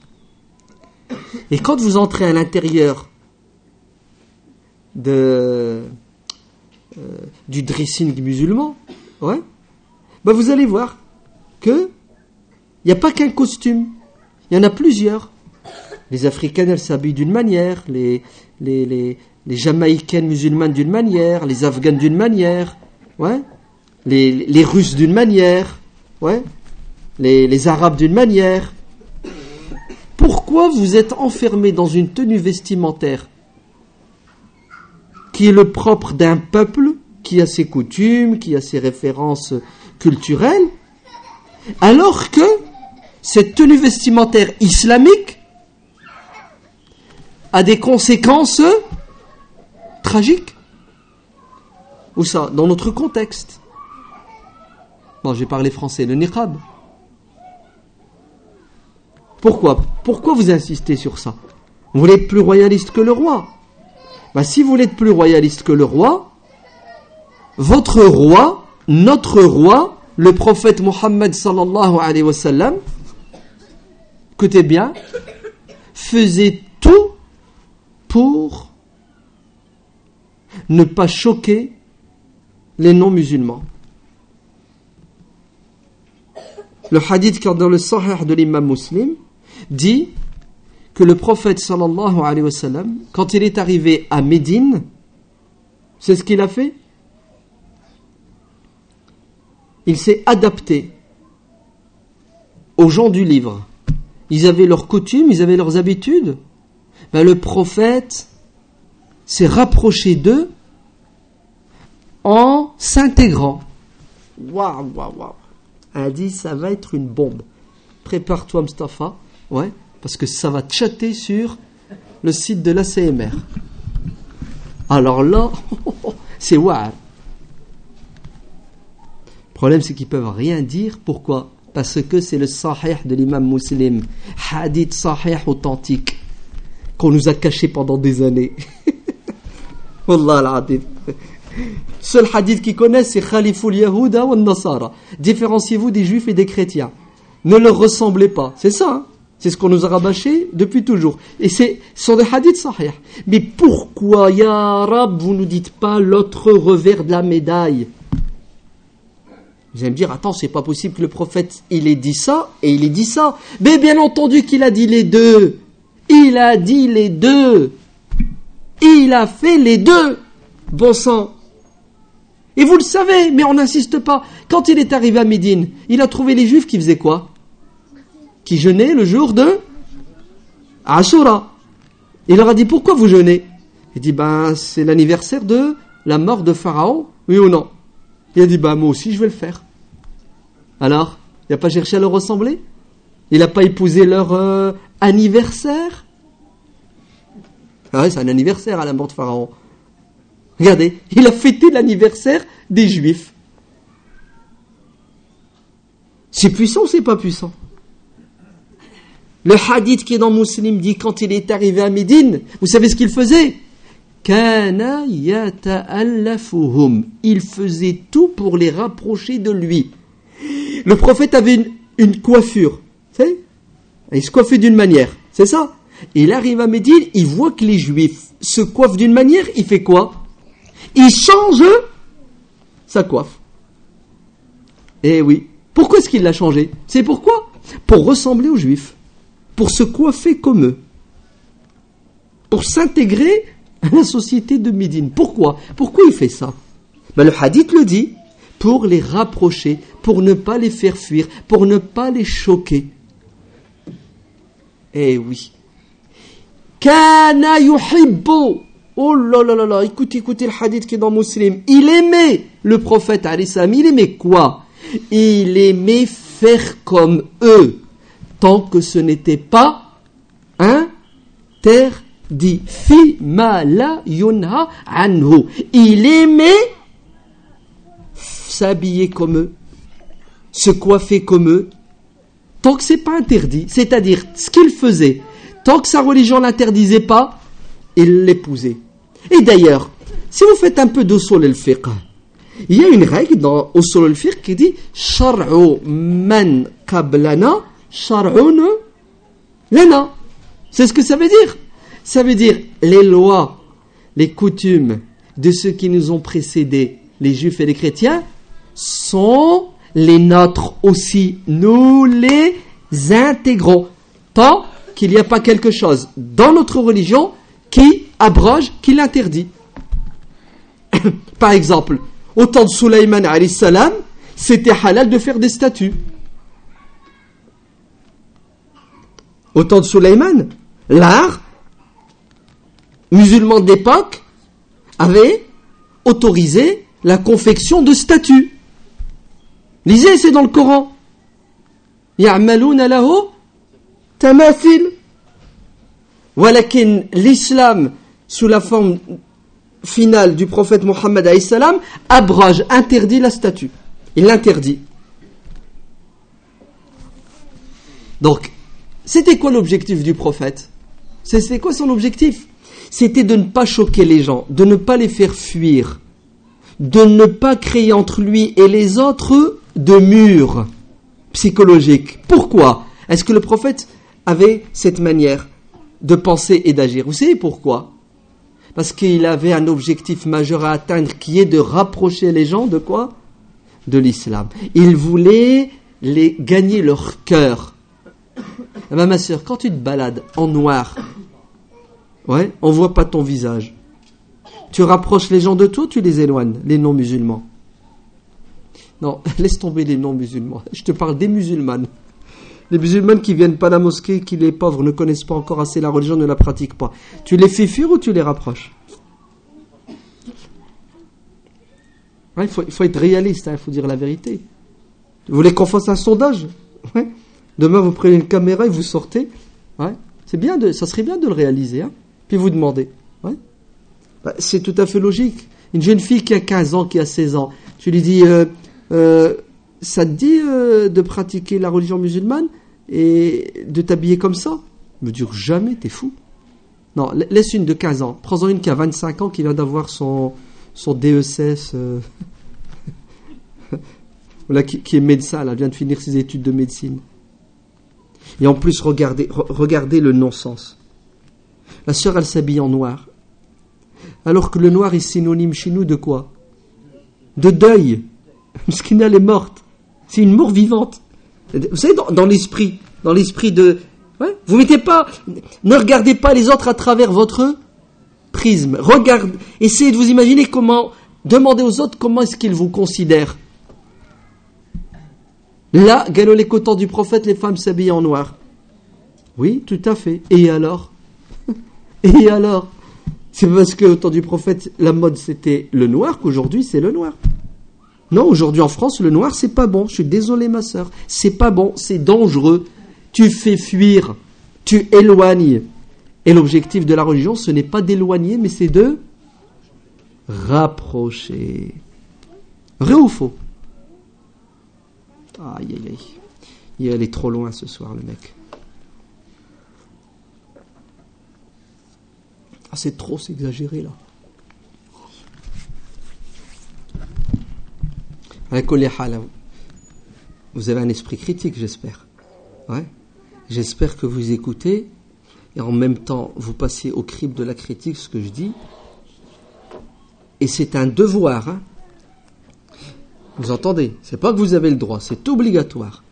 Et quand vous entrez à l'intérieur de, euh, du dressing musulman, ouais, ben vous allez voir que il n'y a pas qu'un costume, il y en a plusieurs. Les Africaines, elles s'habillent d'une manière, les, les, les, les Jamaïcaines musulmanes d'une manière, les Afghanes d'une manière, ouais, les, les Russes d'une manière, ouais, les, les Arabes d'une manière. Pourquoi vous êtes enfermés dans une tenue vestimentaire qui est le propre d'un peuple, qui a ses coutumes, qui a ses références culturelles, alors que cette tenue vestimentaire islamique a des conséquences tragiques? Où ça? Dans notre contexte. Bon, j'ai parlé français, le niqab. Pourquoi? Pourquoi vous insistez sur ça? Vous voulez être plus royaliste que le roi? Ben, si vous voulez être plus royaliste que le roi, votre roi, notre roi, le prophète Mohammed sallallahu alayhi wa sallam, écoutez bien, faisait tout pour ne pas choquer les non-musulmans. Le hadith qui est dans le Sahih de l'imam Muslim dit que le prophète sallallahu alayhi wa sallam, quand il est arrivé à Médine, c'est ce qu'il a fait? Il s'est adapté aux gens du livre. Ils avaient leurs coutumes, ils avaient leurs habitudes. Ben, le prophète s'est rapproché d'eux en s'intégrant. Waouh, waouh, waouh. Elle a dit, ça va être une bombe. Prépare-toi, Mustafa. Ouais, parce que ça va chatter sur le site de l'A C M R. Alors là, c'est waouh. Le problème, c'est qu'ils peuvent rien dire. Pourquoi? Parce que c'est le sahih de l'imam Muslim. Hadith sahih authentique. Qu'on nous a caché pendant des années. Wallah al-adid. Seul hadith qu'ils connaissent, c'est Khaliful Yahuda wa Nasara. Différenciez-vous des juifs et des chrétiens. Ne leur ressemblez pas. C'est ça, hein? C'est ce qu'on nous a rabâché depuis toujours. Et c'est, ce sont des hadiths sahih. Mais pourquoi, ya Rab, vous nous dites pas l'autre revers de la médaille? Vous allez me dire, attends, c'est pas possible que le prophète, il ait dit ça et il ait dit ça. Mais bien entendu qu'il a dit les deux. Il a dit les deux. Il a fait les deux. Bon sang. Et vous le savez, mais on n'insiste pas. Quand il est arrivé à Médine, il a trouvé les Juifs qui faisaient quoi? Qui jeûnaient le jour de Ashura. Il leur a dit, pourquoi vous jeûnez? Il dit, ben, c'est l'anniversaire de la mort de Pharaon, oui ou non? Il a dit, ben, moi aussi, je vais le faire. Alors, il n'a pas cherché à leur ressembler? Il n'a pas épousé leur euh, anniversaire? Ah ouais, c'est un anniversaire à la mort de Pharaon. Regardez, il a fêté l'anniversaire des Juifs. C'est puissant ou c'est pas puissant? Le hadith qui est dans Muslim dit quand il est arrivé à Médine, vous savez ce qu'il faisait? Kana yata'allafuhum. Il faisait tout pour les rapprocher de lui. Le prophète avait une, une coiffure. Vous savez? Il se coiffait d'une manière. C'est ça? Il arrive à Médine, il voit que les Juifs se coiffent d'une manière, il fait quoi? Il change sa coiffe. Eh oui. Pourquoi est-ce qu'il l'a changé? C'est pourquoi? Pour ressembler aux Juifs. Pour se coiffer comme eux. Pour s'intégrer à la société de Médine. Pourquoi? Pourquoi il fait ça? Ben, le hadith le dit. Pour les rapprocher, pour ne pas les faire fuir, pour ne pas les choquer. Eh oui. Kana yuhibbu. Oh là là là là, écoutez, écoutez le hadith qui est dans Muslim. Il aimait le prophète alayhi salam. Il aimait quoi? Il aimait faire comme eux, tant que ce n'était pas interdit. Fi ma la yunha anhu. Il aimait s'habiller comme eux, se coiffer comme eux, tant que c'est pas interdit. C'est-à-dire, ce qu'il faisait, tant que sa religion l'interdisait pas, il l'épousait. Et d'ailleurs, si vous faites un peu d'usul al-fiqh, il y a une règle dans usul al-fiqh qui dit shar'u man qablana shar'un lana. C'est ce que ça veut dire. Ça veut dire les lois, les coutumes de ceux qui nous ont précédés, les juifs et les chrétiens, sont les nôtres aussi. Nous les intégrons. Tant qu'il n'y a pas quelque chose dans notre religion qui abroge, qui l'interdit. Par exemple, au temps de Sulayman alayhi salam, c'était halal de faire des statues. Au temps de Sulayman, l'art musulman d'époque avait autorisé la confection de statues. Lisez, c'est dans le Coran. Ya'maluna lahu tamathil. Walakin l'islam, sous la forme finale du prophète Mohammed alayhi salam, abroge, interdit la statue. Il l'interdit. Donc, c'était quoi l'objectif du prophète? C'était quoi son objectif? C'était de ne pas choquer les gens, de ne pas les faire fuir, de ne pas créer entre lui et les autres de murs psychologiques. Pourquoi? Est-ce que le prophète avait cette manière de penser et d'agir? Vous savez pourquoi? Parce qu'il avait un objectif majeur à atteindre qui est de rapprocher les gens de quoi? De l'islam. Il voulait les gagner leur cœur. Eh ben, ma sœur, quand tu te balades en noir, ouais, on voit pas ton visage. Tu rapproches les gens de toi, tu les éloignes, les non-musulmans. Non, laisse tomber les non-musulmans. Je te parle des musulmanes. Les musulmanes qui viennent pas à la mosquée, qui les pauvres ne connaissent pas encore assez la religion, ne la pratiquent pas. Tu les fais fuir ou tu les rapproches? Ouais, il faut, il faut être réaliste, il hein, faut dire la vérité. Vous voulez qu'on fasse un sondage? Ouais. Demain, vous prenez une caméra et vous sortez. Ouais. C'est bien de, ça serait bien de le réaliser. Hein. Puis vous demandez. Ouais. Bah, c'est tout à fait logique. Une jeune fille qui a quinze ans, qui a seize ans, tu lui dis, euh, euh, ça te dit euh, de pratiquer la religion musulmane et de t'habiller comme ça? Me dire jamais, t'es fou. Non, laisse une de quinze ans. Prends-en une qui a vingt-cinq ans, qui vient d'avoir son, son D E C S, euh, voilà, qui, qui est médecin, là, vient de finir ses études de médecine. Et en plus, regardez, re- regardez le non-sens. La sœur, elle s'habille en noir. Alors que le noir est synonyme chez nous de quoi? De deuil. Parce qu'elle est morte. C'est une mort vivante. Vous savez, dans, dans l'esprit, dans l'esprit de... Ouais, vous mettez pas... Ne regardez pas les autres à travers votre prisme. Regardez, essayez de vous imaginer comment Demandez aux autres comment est-ce qu'ils vous considèrent. Là, galolé qu'au temps du prophète, les femmes s'habillaient en noir. Oui, tout à fait. Et alors ? Et alors ? C'est parce qu'au temps du prophète, la mode c'était le noir qu'aujourd'hui c'est le noir. Non, aujourd'hui en France, le noir c'est pas bon. Je suis désolé ma sœur. C'est pas bon, c'est dangereux. Tu fais fuir, tu éloignes. Et l'objectif de la religion, ce n'est pas d'éloigner, mais c'est de rapprocher. Vrai ou faux ? Aïe, aïe, aïe. Il est allé trop loin ce soir, le mec. Ah, c'est trop, c'est exagéré, là. Vous avez un esprit critique, j'espère. Ouais. J'espère que vous écoutez et en même temps, vous passez au crible de la critique ce que je dis. Et c'est un devoir, hein. Vous entendez ? C'est pas que vous avez le droit, c'est obligatoire.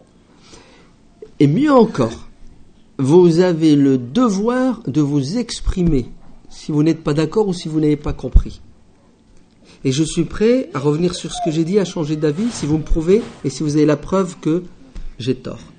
Et mieux encore, vous avez le devoir de vous exprimer si vous n'êtes pas d'accord ou si vous n'avez pas compris. Et je suis prêt à revenir sur ce que j'ai dit, à changer d'avis si vous me prouvez et si vous avez la preuve que j'ai tort.